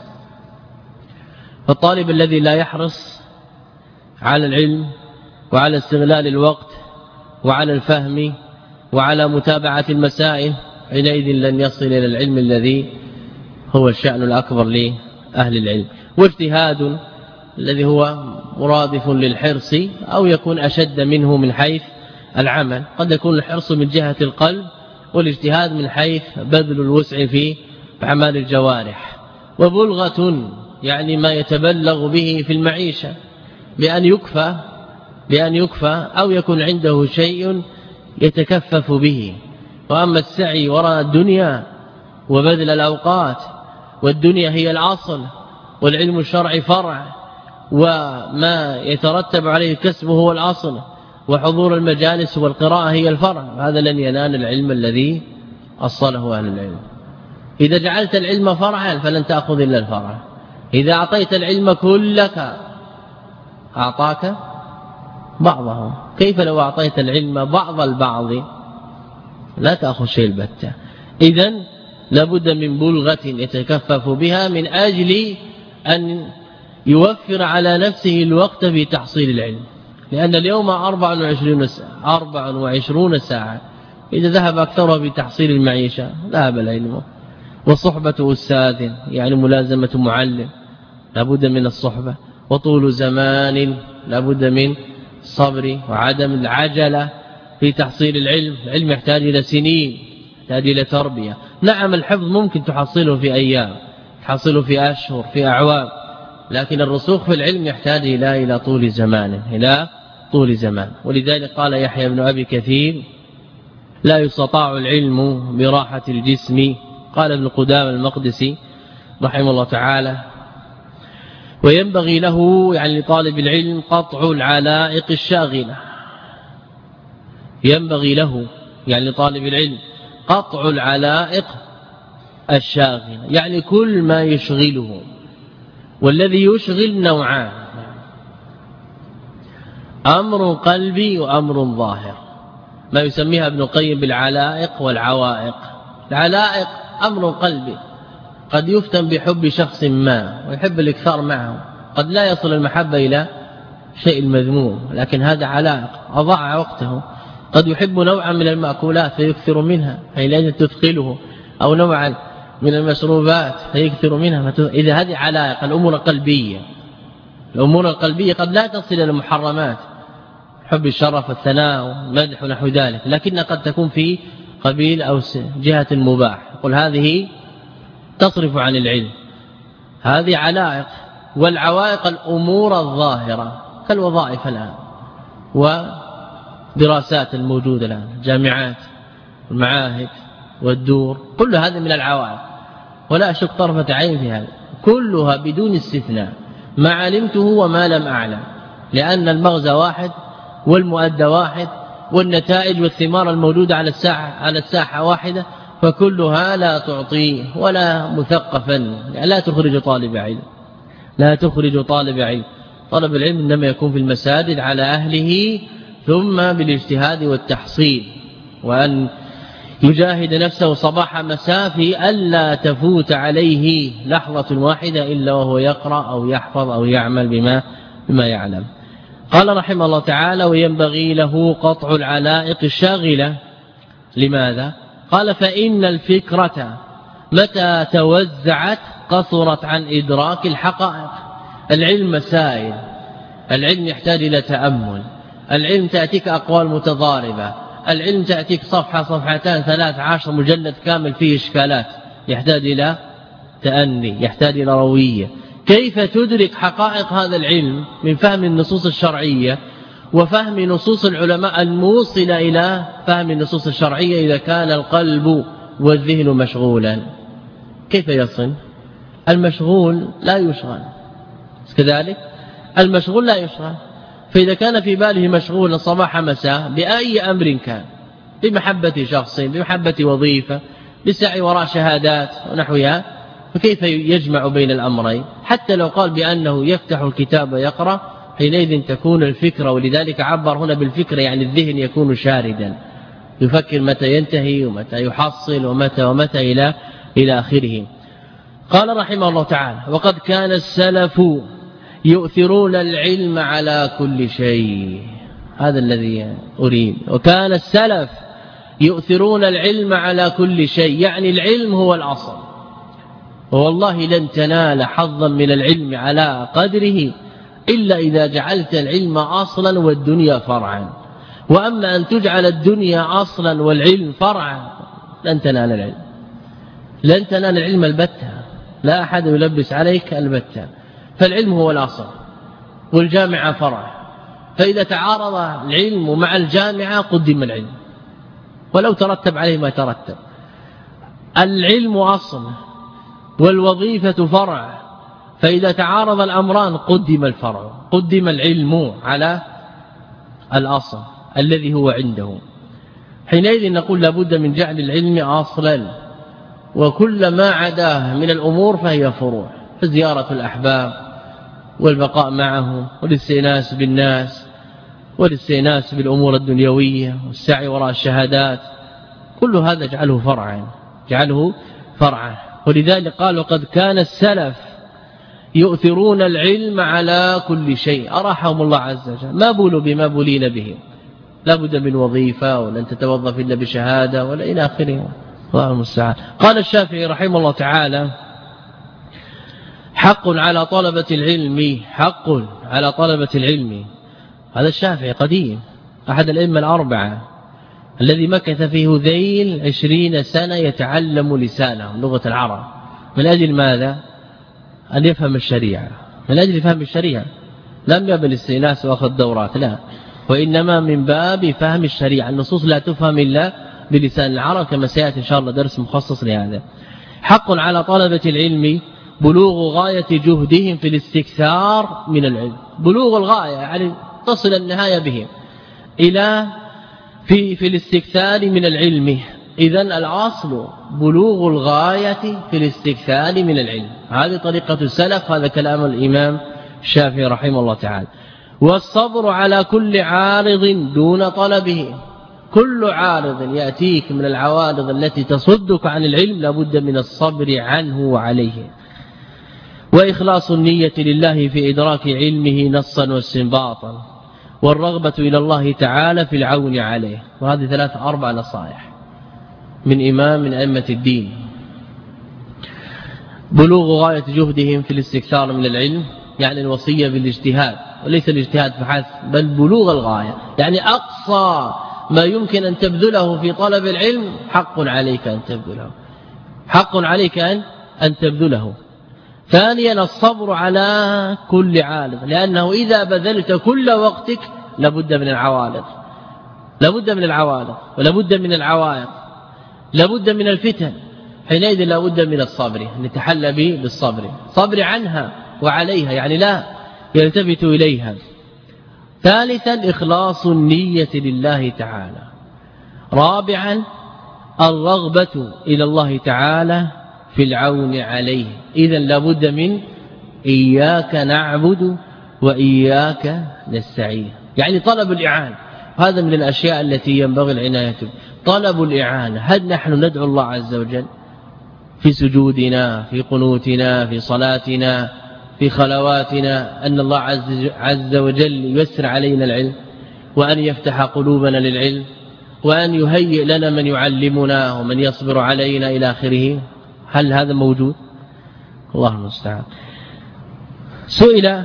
فالطالب الذي لا يحرص على العلم وعلى استغلال الوقت وعلى الفهم وعلى متابعة المسائل حينئذ لن يصل إلى العلم الذي هو الشأن الأكبر لأهل العلم. واجتهاد الذي هو مرادف للحرص أو يكون أشد منه من حيث العمل، قد يكون الحرص من جهة القلب والاجتهاد من حيث بذل الوسع في أعمال الجوارح. وبلغة يعني ما يتبلغ به في المعيشة بأن يكفى بأن يكفى أو يكون عنده شيء يتكفف به. وأما السعي وراء الدنيا وبذل الأوقات، والدنيا هي الأصل والعلم الشرعي فرع، وما يترتب عليه الكسب هو الأصل، وحضور المجالس والقراءة هي الفرع، هذا لن ينال العلم الذي أصله أهل العلم. إذا جعلت العلم فرعا فلن تأخذ إلا الفرع، إذا أعطيت العلم كلك أعطاك بعضه، كيف لو أعطيت العلم بعض البعض لا تأخذ شيء البتة. إذن لابد من بلغة يتكفف بها من أجل أن يوفر على نفسه الوقت في تحصيل العلم، لأن اليوم أربع وعشرين ساعة, أربع وعشرون ساعة إذا ذهب أكثرها في تحصيل المعيشة ذهب العلم. وصحبة أستاذ يعني ملازمة معلم لابد من الصحبة، وطول زمان لابد من الصبر وعدم العجلة في تحصيل العلم. العلم يحتاج إلى سنين، يحتاج إلى تربية. نعم الحفظ ممكن تحصله في أيام، تحصله في أشهر، في أعوام، لكن الرسوخ في العلم يحتاج إلى إلى طول زمان إلى طول زمان. ولذلك قال يحيى بن أبي كثير لا يستطاع العلم براحة الجسم. قال ابن قدامة المقدسي رحمه الله تعالى وينبغي له يعني لطالب العلم قطع العلائق الشاغلة، ينبغي له يعني لطالب العلم قطع العلائق الشاغلة، يعني كل ما يشغله. والذي يشغل نوعان، أمر قلبي وأمر ظاهر، ما يسميها ابن القيم بالعلائق والعوائق. العلائق أمر قلبي، قد يفتن بحب شخص ما ويحب الإكثار معه، قد لا يصل المحبة إلى شيء المذموم، لكن هذا علائق أضاع وقته. قد يحب نوعا من المأكولات فيكثر منها حينئذ تثقله، أو نوعا من المشروبات فيكثر منها. إذا هذه علائق الأمور القلبية، الأمور القلبية قد لا تصل إلى المحرمات، حب الشرف والثناء والمدح ونحو ذلك، لكن قد تكون في قبيل أو جهة المباح، قل هذه تصرف عن العلم، هذه علائق. والعوائق الأمور الظاهرة كالوظائف الآن ودراسات الموجودة الآن، الجامعات والمعاهد والدور، كل هذا من العوائق. ولا أشك طرفة عين في هذا، كلها بدون استثناء ما علمته وما لم أعلم، لأن المغزى واحد والمؤدى واحد والنتائج والثمار الموجودة على الساحة على الساحة واحدة، فكلها لا تعطيه ولا مثقفا، لا تخرج طالب علم لا تخرج طالب علم طلب العلم إنما يكون في المساجد على أهله، ثم بالاجتهاد والتحصيل، وأن يجاهد نفسه صباح مساء في ألا تفوت عليه لحظة واحدة إلا وهو يقرأ أو يحفظ أو يعمل بما بما يعلم. قال رحمه الله تعالى: وينبغي له قطع العلائق الشاغلة. لماذا؟ قال: فإن الفكرة متى توزعت قصرت عن إدراك الحقائق. العلم مسائل، العلم يحتاج إلى تأمل، العلم تأتيك أقوال متضاربة، العلم تأتيك صفحة صفحتان ثلاث عشر مجلد كامل فيه إشكالات، يحتاج إلى تأني، يحتاج إلى روية. كيف تدرك حقائق هذا العلم من فهم النصوص الشرعية وفهم نصوص العلماء الموصلة إلى فهم النصوص الشرعية إذا كان القلب والذهن مشغولا؟ كيف يصل؟ المشغول لا يشغل، كذلك المشغول لا يشغل. فإذا كان في باله مشغول صباح مساء بأي أمر كان، بمحبة شخص، بمحبة وظيفة، بالسعي وراء شهادات ونحوها، فكيف يجمع بين الأمرين؟ حتى لو قال بأنه يفتح الكتاب ويقرأ، حينئذ تكون الفكرة، ولذلك عبر هنا بالفكرة يعني الذهن يكون شاردا، يفكر متى ينتهي ومتى يحصل ومتى ومتى إلى إلى آخره. قال رحمه الله تعالى: وقد كان السلف يؤثرون العلم على كل شيء. هذا الذي أريد. وكان السلف يؤثرون العلم على كل شيء، يعني العلم هو الأصل، والله لن تنال حظا من العلم على قدره إلا إذا جعلت العلم أصلا والدنيا فرعا. وأما أن تجعل الدنيا أصلا والعلم فرعا لن تنال العلم، لن تنال العلم البتة، لا أحد يلبس عليك البتة. فالعلم هو الأصل والجامعة فرع، فإذا تعارض العلم مع الجامعة قدم العلم ولو ترتب عليه ما ترتب. العلم أصل والوظيفة فرع، فإذا تعارض الأمران قدم الفرع، قدم العلم على الأصل الذي هو عنده. حينئذ نقول لابد من جعل العلم أصلا، وكل ما عداه من الأمور فهي فروع، فزيارة الأحباب والبقاء معهم والاستئناس بالناس والاستئناس بالأمور الدنيوية والسعي وراء الشهادات، كل هذا جعله فرعا جعله فرعا. ولذلك قال: وقد كان السلف يؤثرون العلم على كل شيء، أراحهم الله عز وجل، ما بولوا بما بولين به، لا بد من وظيفة ولن تتوظف إلا بشهادة ولا إلى آخره، الله المستعان. قال الشافعي رحمه الله تعالى: حق على طلبة العلم، حق على طلبة العلم. هذا الشافعي قديم، أحد الأئمة الأربعة الذي مكث في هذيل عشرين سنة يتعلم لسانه لغة العرب. من أجل ماذا؟ أن يفهم الشريعة، من أجل فهم الشريعة، لم يبل استئناس وأخذ دورات، لا، وإنما من باب فهم الشريعة. النصوص لا تفهم إلا بلسان العرب، كما سيأتي إن شاء الله درس مخصص لهذا. حق على طلبة العلم بلوغ غاية جهدهم في الاستكثار من العلم، بلوغ الغاية يعني تصل النهاية بهم إلى في في الاستكثار من العلم. إذن الأصل بلوغ الغاية في الاستكثار من العلم، هذه طريقة السلف، هذا كلام الإمام الشافعي رحمه الله تعالى. والصبر على كل عارض دون طلبه، كل عارض يأتيك من العوارض التي تصدك عن العلم لابد من الصبر عنه وعليه. وإخلاص النية لله في إدراك علمه نصا واستنباطا، والرغبة إلى الله تعالى في العون عليه. وهذه ثلاث أربع نصائح من إمام من أئمة الدين. بلوغ غاية جهدهم في الاستكثار من العلم، يعني الوصية بالاجتهاد، وليس الاجتهاد فحسب، بل بلوغ الغاية، يعني أقصى ما يمكن أن تبذله في طلب العلم حق عليك أن تبذله، حق عليك أن أن تبذله. ثانيا الصبر على كل عارض، لأنه إذا بذلت كل وقتك لابد من العوارض، لابد من العوارض ولابد من العوائق، لابد من الفتن. حينئذ لا بد من الصبر، نتحلى به بالصبر، صبر عنها وعليها، يعني لا يلتفت إليها. ثالثا إخلاص النية لله تعالى. رابعا الرغبة إلى الله تعالى في العون عليه. إذن لا بد من إياك نعبد وإياك نستعين، يعني طلب الإعانة. هذا من الأشياء التي ينبغي العناية بها، طلب الإعانة. هل نحن ندعو الله عز وجل في سجودنا، في قنوتنا، في صلاتنا، في خلواتنا، أن الله عز وجل ييسر علينا العلم، وأن يفتح قلوبنا للعلم، وأن يهيئ لنا من يعلمنا ومن يصبر علينا إلى آخره؟ هل هذا موجود؟ الله المستعان. سئل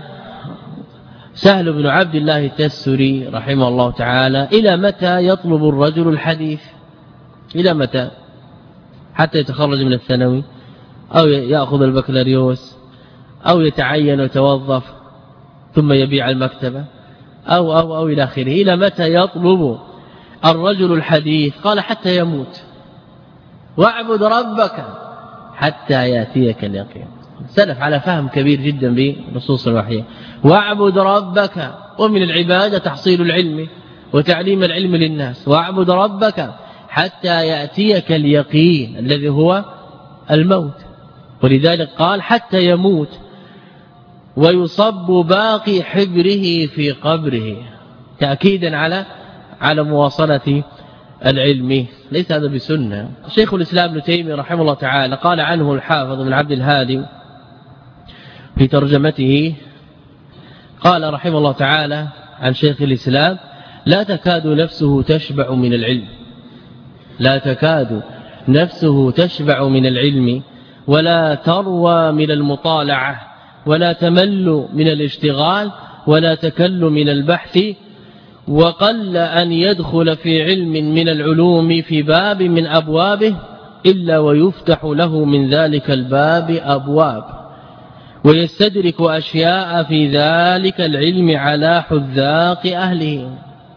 سهل بن عبد الله التستري رحمه الله تعالى: إلى متى يطلب الرجل الحديث؟ إلى متى؟ حتى يتخرج من الثانوي، أو يأخذ البكالوريوس، أو يتعين ويتوظف ثم يبيع المكتبة، أو أو أو إلى آخره. إلى متى يطلب الرجل الحديث؟ قال: حتى يموت. واعبد ربك حتى يأتيك اليقين. سلف على فهم كبير جدا بنصوص الوحي. واعبد ربك، ومن العبادة تحصيل العلم وتعليم العلم للناس. واعبد ربك حتى يأتيك اليقين الذي هو الموت. ولذلك قال: حتى يموت ويصب باقي حبره في قبره، تأكيدا على على مواصلة العلم. ليس هذا بسنة. شيخ الإسلام ابن تيمية رحمه الله تعالى قال عنه الحافظ بن عبد الهادي في ترجمته، قال رحمه الله تعالى عن شيخ الإسلام: لا تكاد نفسه تشبع من العلم، لا تكاد نفسه تشبع من العلم، ولا تروى من المطالعة، ولا تمل من الاشتغال، ولا تكل من البحث، وقل أن يدخل في علم من العلوم في باب من أبوابه إلا ويفتح له من ذلك الباب أبواب، ويستدرك أشياء في ذلك العلم على حذاق أهله،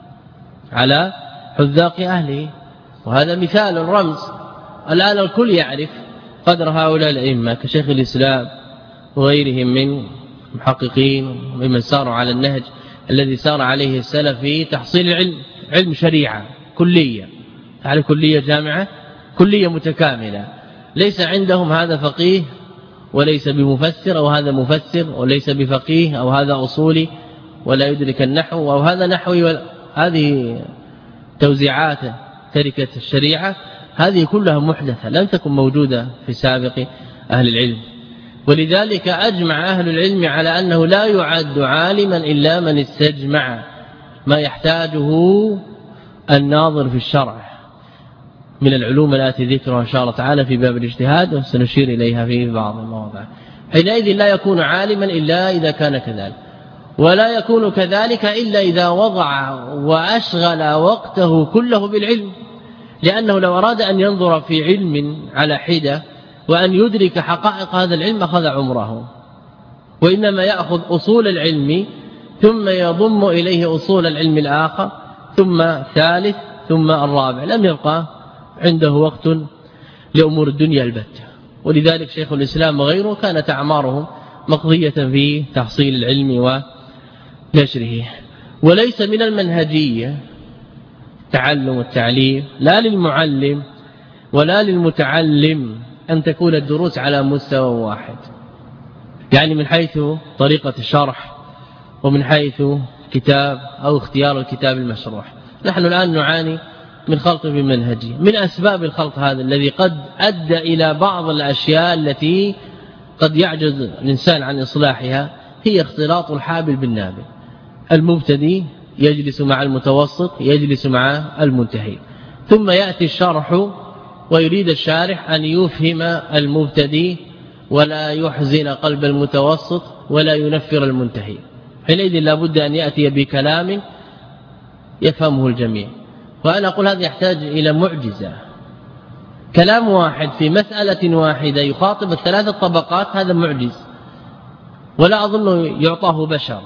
على حذاق أهله. وهذا مثال رمز. الآن الكل يعرف قدر هؤلاء الأئمة كشيخ الإسلام وغيرهم من محققين ومن ساروا على النهج الذي سار عليه السلف في تحصيل العلم، علم شريعة كلية، يعني كلية جامعة، كلية متكاملة. ليس عندهم هذا فقيه وليس بمفسر، أو هذا مفسر وليس بفقيه، أو هذا أصولي ولا يدرك النحو، أو هذا نحوي. هذه توزيعات تركة الشريعة، هذه كلها محدثة لم تكن موجودة في سابق أهل العلم. ولذلك أجمع أهل العلم على أنه لا يعد عالما إلا من استجمع ما يحتاجه الناظر في الشرع من العلوم التي ذكرها إن شاء الله تعالى في باب الاجتهاد، وسنشير إليها في بعض المواضع. حينئذ لا يكون عالما إلا إذا كان كذلك، ولا يكون كذلك إلا إذا وضع وأشغل وقته كله بالعلم، لأنه لو أراد أن ينظر في علم على حدة وأن يدرك حقائق هذا العلم أخذ عمره، وإنما يأخذ أصول العلم ثم يضم إليه أصول العلم الآخر، ثم ثالث، ثم الرابع. لم يبقى عنده وقت لأمور الدنيا البتة. ولذلك شيخ الإسلام وغيره كانت أعمارهم مقضية في تحصيل العلم ونشره. وليس من المنهجية تعلم والتعليم لا للمعلم ولا للمتعلم أن تكون الدروس على مستوى واحد، يعني من حيث طريقة الشرح ومن حيث كتاب أو اختيار الكتاب المشروح. نحن الآن نعاني من خلط بالمنهجية. من أسباب الخلط هذا الذي قد أدى إلى بعض الأشياء التي قد يعجز الإنسان عن إصلاحها هي اختلاط الحابل بالنابل. المبتدئ يجلس مع المتوسط، يجلس مع المنتهي، ثم يأتي الشرح ويريد الشارح أن يفهم المبتدئ ولا يحزن قلب المتوسط ولا ينفر المنتهي. حينئذ لا بد أن يأتي بكلام يفهمه الجميع. وأنا أقول هذا يحتاج إلى معجزة. كلام واحد في مسألة واحدة يخاطب الثلاث الطبقات، هذا معجز، ولا أظن يعطاه بشر،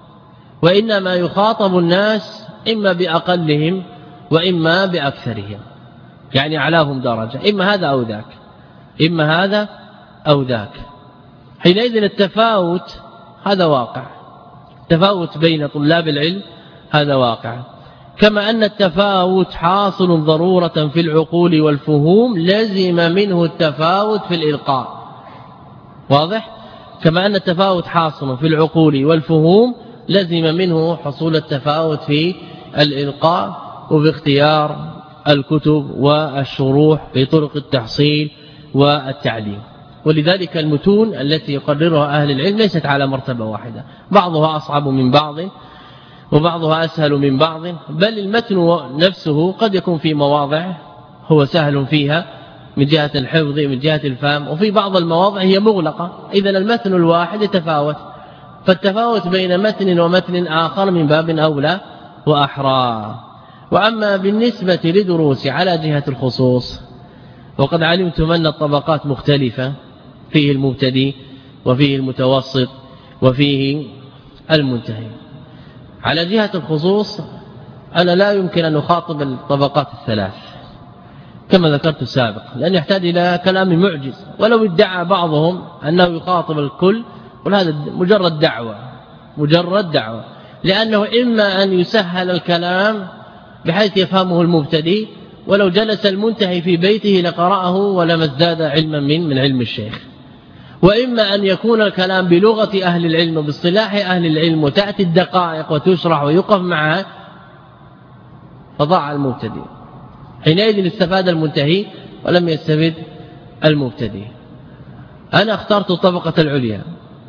وإنما يخاطب الناس إما بأقلهم وإما بأكثرهم، يعني أعلاهم درجة، إما هذا أو ذاك. إما هذا أو ذاك. حينئذ التفاوت هذا واقع، التفاوت بين طلاب العلم هذا واقع، كما أن التفاوت حاصل ضرورة في العقول والفهوم لزم منه التفاوت في الإلقاء. واضح؟ كما أن التفاوت حاصل في العقول والفهوم لزم منه حصول التفاوت في الإلقاء وفي اختيار الكتب والشروح في طرق التحصيل والتعليم. ولذلك المتون التي يقررها أهل العلم ليست على مرتبة واحدة، بعضها أصعب من بعض وبعضها أسهل من بعض، بل المتن نفسه قد يكون في مواضع هو سهل فيها من جهة الحفظ من جهة الفهم، وفي بعض المواضع هي مغلقة. إذن المتن الواحد يتفاوت، فالتفاوت بين متن ومتن آخر من باب أولى وأحرى. وأما بالنسبة لدروس على جهة الخصوص وقد علمتم أن الطبقات مختلفة، فيه المبتدئ وفيه المتوسط وفيه المنتهي. على جهة الخصوص أنا لا يمكن أن أخاطب الطبقات الثلاث كما ذكرت سابقا، لأن يحتاج إلى كلام معجز، ولو ادعى بعضهم أنه يخاطب الكل، وهذا مجرد دعوة مجرد دعوة لأنه إما أن يسهل الكلام بحيث يفهمه المبتدئ، ولو جلس المنتهي في بيته لقرأه ولما ازداد علما من من علم الشيخ، وإما أن يكون الكلام بلغة أهل العلم وباصطلاح أهل العلم وتأتي الدقائق وتشرح ويقف معها فضاع المبتدئ. حينئذ استفاد المنتهي ولم يستفد المبتدئ. أنا اخترت الطبقة العليا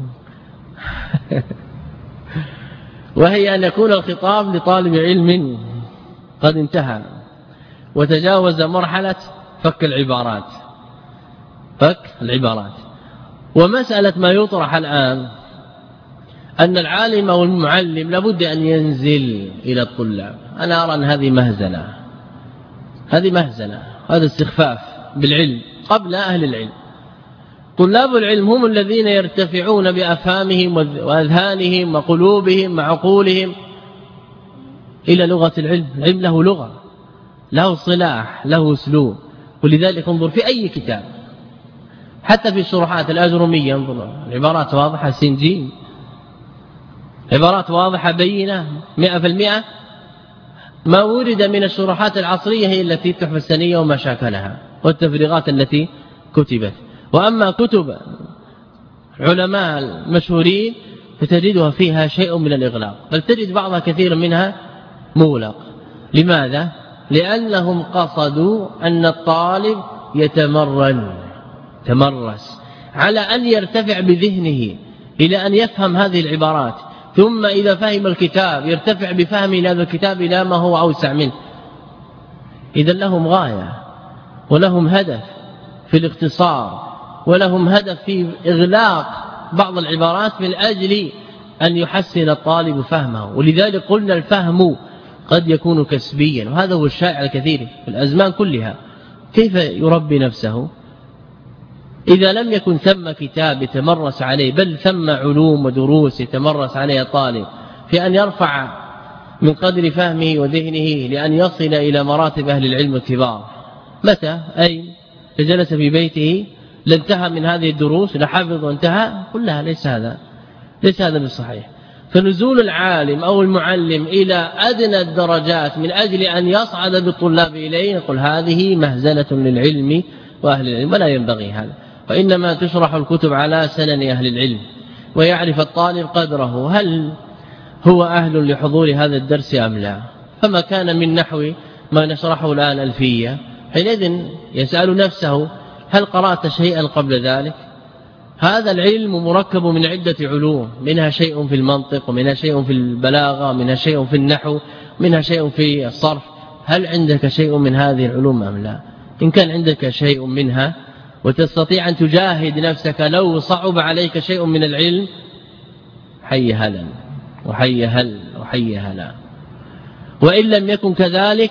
وهي أن يكون الخطاب لطالب علم قد انتهى وتجاوز مرحلة فك العبارات فك العبارات ومسألة ما يطرح الآن أن العالم والمعلم لابد أن ينزل إلى الطلاب. أنا أرى أن هذه مهزلة هذه مهزلة هذا استخفاف بالعلم قبل أهل العلم. طلاب العلم هم الذين يرتفعون بأفهامهم وأذهانهم وقلوبهم وعقولهم إلى لغة العلم. العلم له لغة، له صلاح، له أسلوب. ولذلك انظر في أي كتاب حتى في الشروحات الأجرمية انظر العبارات واضحة سنجين، عبارات واضحة بينة مئة في المئة. ما ورد من الشروحات العصرية هي التي تحفى السنية وما شاكلها والتفريغات التي كتبت. وأما كتب علماء المشهورين فتجدها فيها شيء من الإغلاق، بل تجد بعضها كثير منها مغلق. لماذا؟ لأنهم قصدوا أن الطالب يتمرن تمرس على أن يرتفع بذهنه إلى أن يفهم هذه العبارات، ثم إذا فهم الكتاب يرتفع بفهمه لهذا الكتاب إلى ما هو أوسع منه. إذا لهم غاية ولهم هدف في الاختصار، ولهم هدف في إغلاق بعض العبارات من أجل أن يحسن الطالب فهمه. ولذلك قلنا الفهم قد يكون كسبيا، وهذا هو الشائع الكثير في الأزمان كلها. كيف يربي نفسه إذا لم يكن ثم كتاب يتمرس عليه، بل ثم علوم ودروس يتمرس عليها الطالب في أن يرفع من قدر فهمه وذهنه لأن يصل إلى مراتب أهل العلم الكبار؟ متى؟ أين؟ فجلس في بيته لانتهى من هذه الدروس لحفظ وانتهى؟ كلها ليس هذا ليس هذا بالصحيح. فنزول العالم أو المعلم إلى أدنى الدرجات من أجل أن يصعد بالطلاب إليه نقول هذه مهزلة للعلم وأهل العلم، ولا ينبغي هذا. وإنما تشرح الكتب على سنن أهل العلم ويعرف الطالب قدره، هل هو أهل لحضور هذا الدرس أم لا. فما كان من نحو ما نشرحه الآن ألفية، حينئذ يسأل نفسه هل قرأت شيئا قبل ذلك؟ هذا العلم مركب من عدة علوم، منها شيء في المنطق ومنها شيء في البلاغة ومنها شيء في النحو ومنها شيء في الصرف. هل عندك شيء من هذه العلوم أم لا؟ إن كان عندك شيء منها وتستطيع أن تجاهد نفسك لو صعب عليك شيء من العلم، حي هلا وحي هل وحي هلا. وإن لم يكن كذلك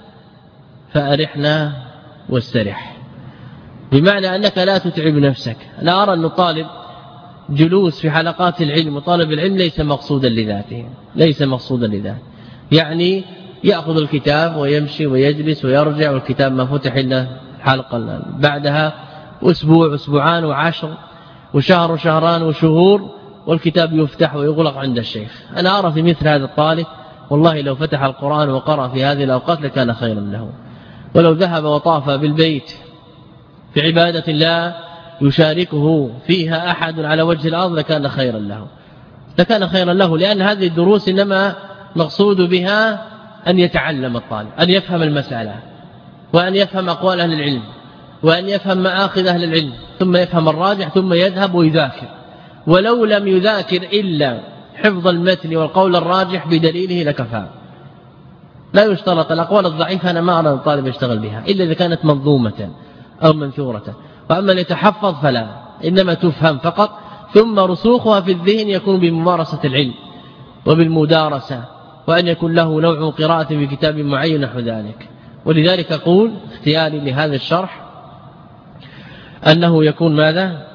فأرحنا واسترح، بمعنى أنك لا تتعب نفسك. أنا أرى أن الطالب جلوس في حلقات العلم وطالب العلم ليس مقصودا لذاته ليس مقصودا لذاته يعني يأخذ الكتاب ويمشي ويجلس ويرجع والكتاب ما فتح إلا الحلقة بعدها وأسبوع أسبوعان وعشر وشهر وشهران وشهور والكتاب يفتح ويغلق عند الشيخ. أنا أرى في مثل هذا الطالب والله لو فتح القرآن وقرأ في هذه الأوقات لكان خيرا له، ولو ذهب وطاف بالبيت في عبادة لا يشاركه فيها أحد على وجه الأرض لكان خيرا له لكان خيرا له لأن هذه الدروس إنما مقصود بها أن يتعلم الطالب، أن يفهم المسألة وأن يفهم أقوال أهل العلم وأن يفهم مآخذ أهل العلم ثم يفهم الراجح ثم يذهب ويذاكر، ولو لم يذاكر إلا حفظ المتن والقول الراجح بدليله لكفى. لا يشترط الأقوال الضعيفة، أنا ما أرى الطالب يشتغل بها إلا إذا كانت منظومة أو منثورة، وأما ليتحفظ فلا، إنما تفهم فقط ثم رسوخها في الذهن يكون بممارسة العلم وبالمدارسة، وأن يكون له نوع قراءة في كتاب معين نحو ذلك. ولذلك أقول اختياري لهذا الشرح أنه يكون ماذا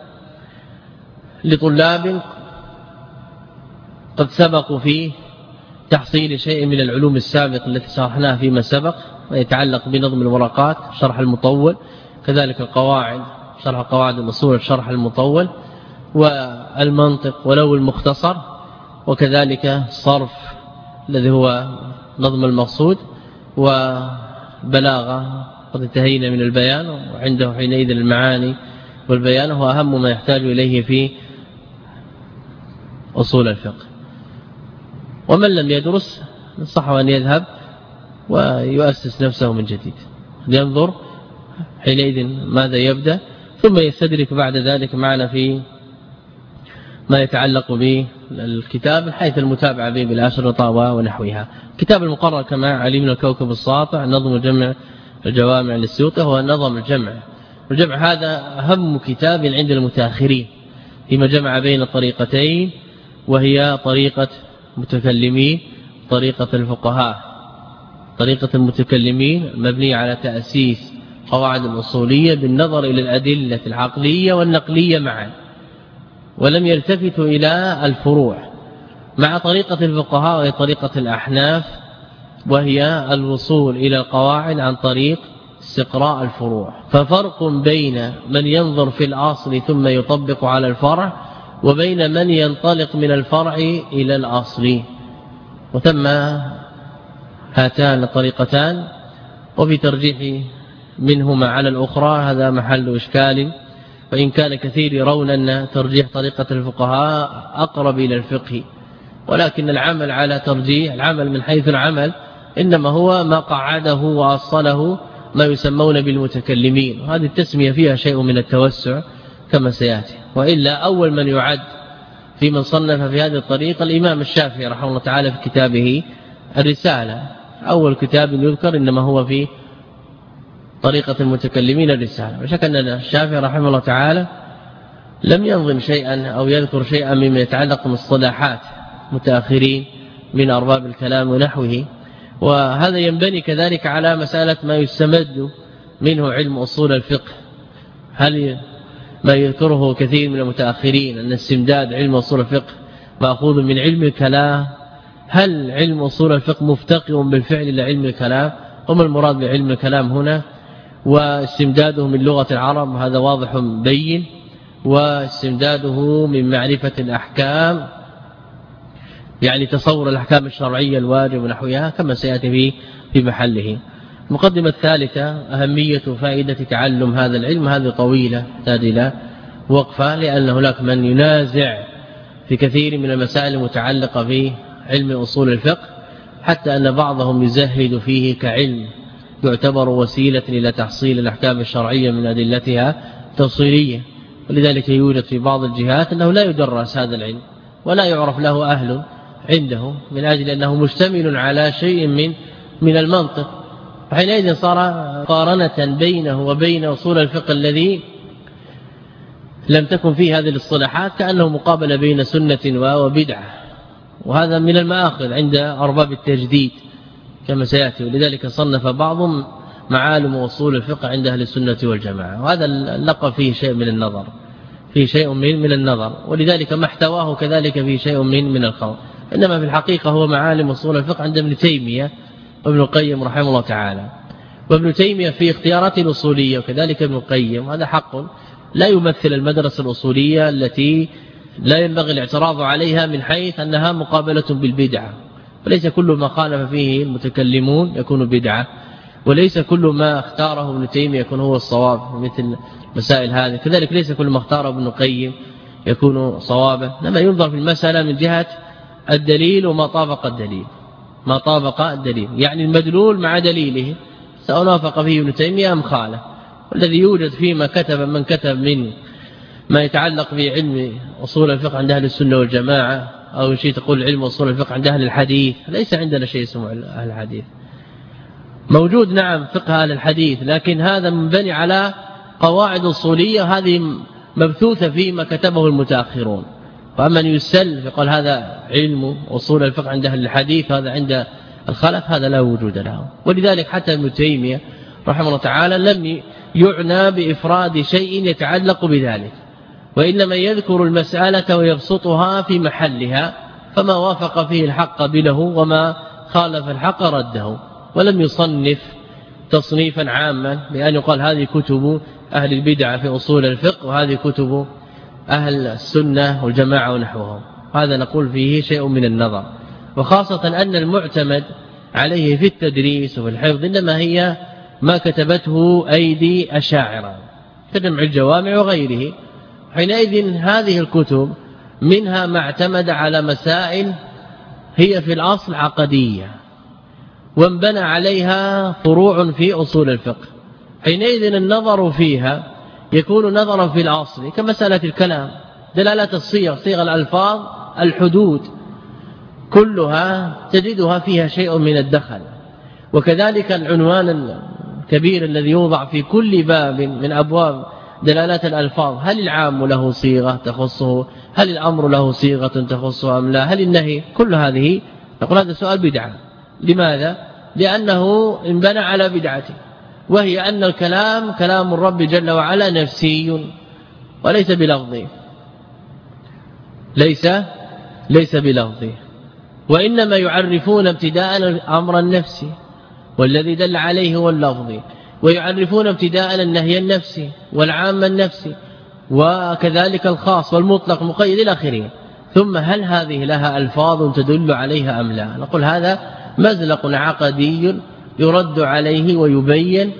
لطلاب قد سبقوا في تحصيل شيء من العلوم السابقة التي شرحناها فيما سبق، ويتعلق بنظم الورقات شرح المطول، كذلك القواعد شرح قواعد الأصول شرح المطول، والمنطق ولو المختصر، وكذلك الصرف الذي هو نظم المقصود، وبلاغة قد انتهينا من البيان، وعنده حينئذ المعاني والبيان هو أهم ما يحتاج إليه في أصول الفقه. ومن لم يدرس نصحه أن يذهب ويؤسس نفسه من جديد، لينظر حينئذ ماذا يبدأ، ثم يستدرك بعد ذلك معنا في ما يتعلق بالكتاب حيث المتابعة به بالأشرطة ونحوها. كتاب المقرر كما علمنا الكوكب الساطع نظم جمع الجوامع للسيوطي هو نظم الجمع، والجمع هذا أهم كتاب عند المتأخرين فيما جمع بين الطريقتين، وهي طريقة متكلمين طريقة الفقهاء. طريقة المتكلمين مبنية على تأسيس قواعد الأصولية بالنظر إلى الأدلة العقلية والنقلية معا، ولم يلتفتوا إلى الفروع، مع طريقة الفقهاء وهي طريقة الأحناف، وهي الوصول إلى القواعد عن طريق استقراء الفروع. ففرق بين من ينظر في الأصل ثم يطبق على الفرع، وبين من ينطلق من الفرع إلى الأصل، وتم هاتان الطريقتان، وفي ترجيح منهما على الأخرى هذا محل إشكال، وإن كان كثير يرون أن ترجيح طريقة الفقهاء أقرب إلى الفقه، ولكن العمل على ترجيح العمل من حيث العمل إنما هو ما قعده وأصله ما يسمون بالمتكلمين، وهذه التسمية فيها شيء من التوسع كما سيأتي. وإلا أول من يعد في من صنف في هذه الطريقة الإمام الشافعي رحمه الله تعالى في كتابه الرسالة، أول كتاب يذكر إنما هو في طريقة المتكلمين الرسالة. وشك أن الشافعي رحمه الله تعالى لم ينظم شيئا أو يذكر شيئا مما يتعلق بمصطلحات متأخرين من أرباب الكلام ونحوه، وهذا ينبني كذلك على مسألة ما يستمد منه علم أصول الفقه. هل ما يذكره كثير من المتأخرين أن استمداد علم أصول الفقه مأخوذ من علم الكلام؟ هل علم أصول الفقه مفتقر بالفعل إلى علم الكلام؟ وما المراد بعلم الكلام هنا؟ واستمداده من لغة العرب هذا واضح بين، واستمداده من معرفة الأحكام يعني تصور الأحكام الشرعية الواجب ونحوها كما سيأتي في في محله. المقدمة الثالثة أهمية فائدة تعلم هذا العلم، هذه طويلة تحتاج إلى وقفة، لأن هناك من ينازع في كثير من المسائل المتعلقة في علم أصول الفقه، حتى أن بعضهم يزهد فيه كعلم يعتبر وسيلة إلى تحصيل الأحكام الشرعية من أدلتها تفصيلية. ولذلك يوجد في بعض الجهات أنه لا يدرس هذا العلم ولا يعرف له أهل عنده، من أجل أنه مشتمل على شيء من من المنطق، فحينئذ صار قارنة بينه وبين أصول الفقه الذي لم تكن فيه هذه الاصطلاحات كأنه مقابلة بين سنة وبدعة، وهذا من المآخذ عند أرباب التجديد كما سيأتي. ولذلك صنف بعضهم معالم أصول الفقه عند أهل السنة والجماعة، وهذا اللقب فيه شيء من النظر فيه شيء من من النظر ولذلك ما احتواه كذلك فيه شيء من من الخوض. إنما في الحقيقة هو معالم أصول الفقه عند ابن تيمية وابن القيم رحمه الله تعالى، وابن تيمية في اختياراته الأصولية وكذلك ابن القيم، هذا حق لا يمثل المدرسة الأصولية التي لا ينبغي الاعتراض عليها من حيث أنها مقابلة بالبدعة. وليس كل ما خالف فيه المتكلمون يكون بدعة، وليس كل ما اختاره ابن تيمية يكون هو الصواب مثل مسائل هذه. كذلك ليس كل ما اختاره ابن القيم يكون صوابا، لما ينظر في المسألة من جهة الدليل وما طابق الدليل، ما طابق الدليل يعني المدلول مع دليله سواء وافق فيه ابن تيمية أم خالف. والذي يوجد فيما كتب من كتب من ما يتعلق بعلم أصول الفقه عند أهل السنة والجماعة، أو شيء تقول علم أصول الفقه عند أهل الحديث، ليس عندنا شيء اسمه أهل الحديث. موجود نعم فقه أهل الحديث، لكن هذا منبني على قواعد أصولية هذه مبثوثة فيما كتبه المتأخرون. فأما يسل فقال هذا علم أصول الفقه عند أهل الحديث هذا عند الخلف، هذا لا وجود له. ولذلك حتى ابن تيمية رحمه الله تعالى لم يعنى بإفراد شيء يتعلق بذلك، وإنما يذكر المسألة ويبسطها في محلها، فما وافق فيه الحق قبله وما خالف الحق رده. ولم يصنف تصنيفا عاما بأن يقال هذه كتب أهل البدع في أصول الفقه وهذه كتب أهل السنة والجماعة ونحوهم. هذا نقول فيه شيء من النظر، وخاصة أن المعتمد عليه في التدريس وفي الحفظ إنما هي ما كتبته أيدي الشاعرة كجمع الجوامع وغيره. حينئذ هذه الكتب منها ما اعتمد على مسائل هي في الأصل عقدية وانبنى عليها فروع في أصول الفقه. حينئذ النظر فيها يكون نظرا في الأصل كمسألة الكلام، دلالة الصيغ، صيغ الألفاظ، الحدود، كلها تجدها فيها شيء من الدخل. وكذلك العنوان الكبير الذي يوضع في كل باب من أبواب دلالات الألفاظ، هل العام له صيغة تخصه؟ هل الأمر له صيغة تخصه أم لا؟ هل النهي؟ كل هذه نقول هذا سؤال بدعة. لماذا؟ لأنه انبنى على بدعته، وهي أن الكلام كلام الرب جل وعلا نفسي وليس بلفظي، ليس ليس بلفظي، وإنما يعرفون ابتداء الأمر النفسي والذي دل عليه هو اللفظي، ويعرفون ابتداء النهي النفسي والعام النفسي، وكذلك الخاص والمطلق مقيد إلى آخره. ثم هل هذه لها ألفاظ تدل عليها أم لا؟ نقول هذا مزلق عقدي يرد عليه ويبين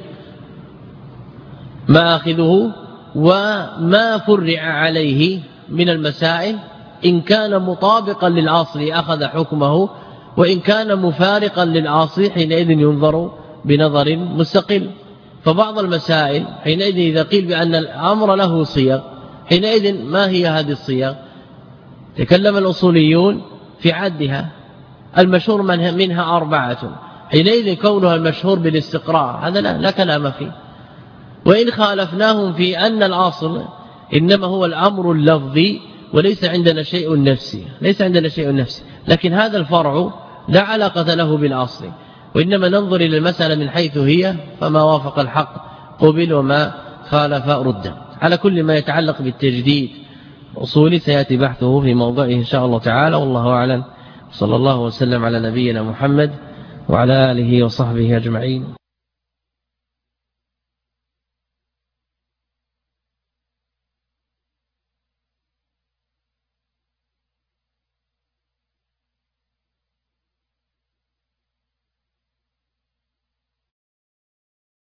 ما أخذه وما فرع عليه من المسائل. إن كان مطابقا للأصل أخذ حكمه، وإن كان مفارقا للأصل حينئذ ينظر بنظر مستقل. فبعض المسائل حينئذ إذا قيل بأن الأمر له صيغ، حينئذ ما هي هذه الصيغ؟ تكلم الأصوليون في عدها، المشهور منها أربعة، حينئذ كونها المشهور بالاستقراء هذا لا, لا كلام فيه. وإن خالفناهم في أن الأصل إنما هو الأمر اللفظي وليس عندنا شيء نفسي، ليس عندنا شيء نفسي، لكن هذا الفرع لا علاقة له بالأصل، وإنما ننظر إلى المسألة من حيث هي، فما وافق الحق قبل وما خالف رد. على كل ما يتعلق بالتجديد أصولي سيأتي بحثه في موضعه إن شاء الله تعالى، والله أعلم. صلى الله وسلم على نبينا محمد وعلى آله وصحبه أجمعين.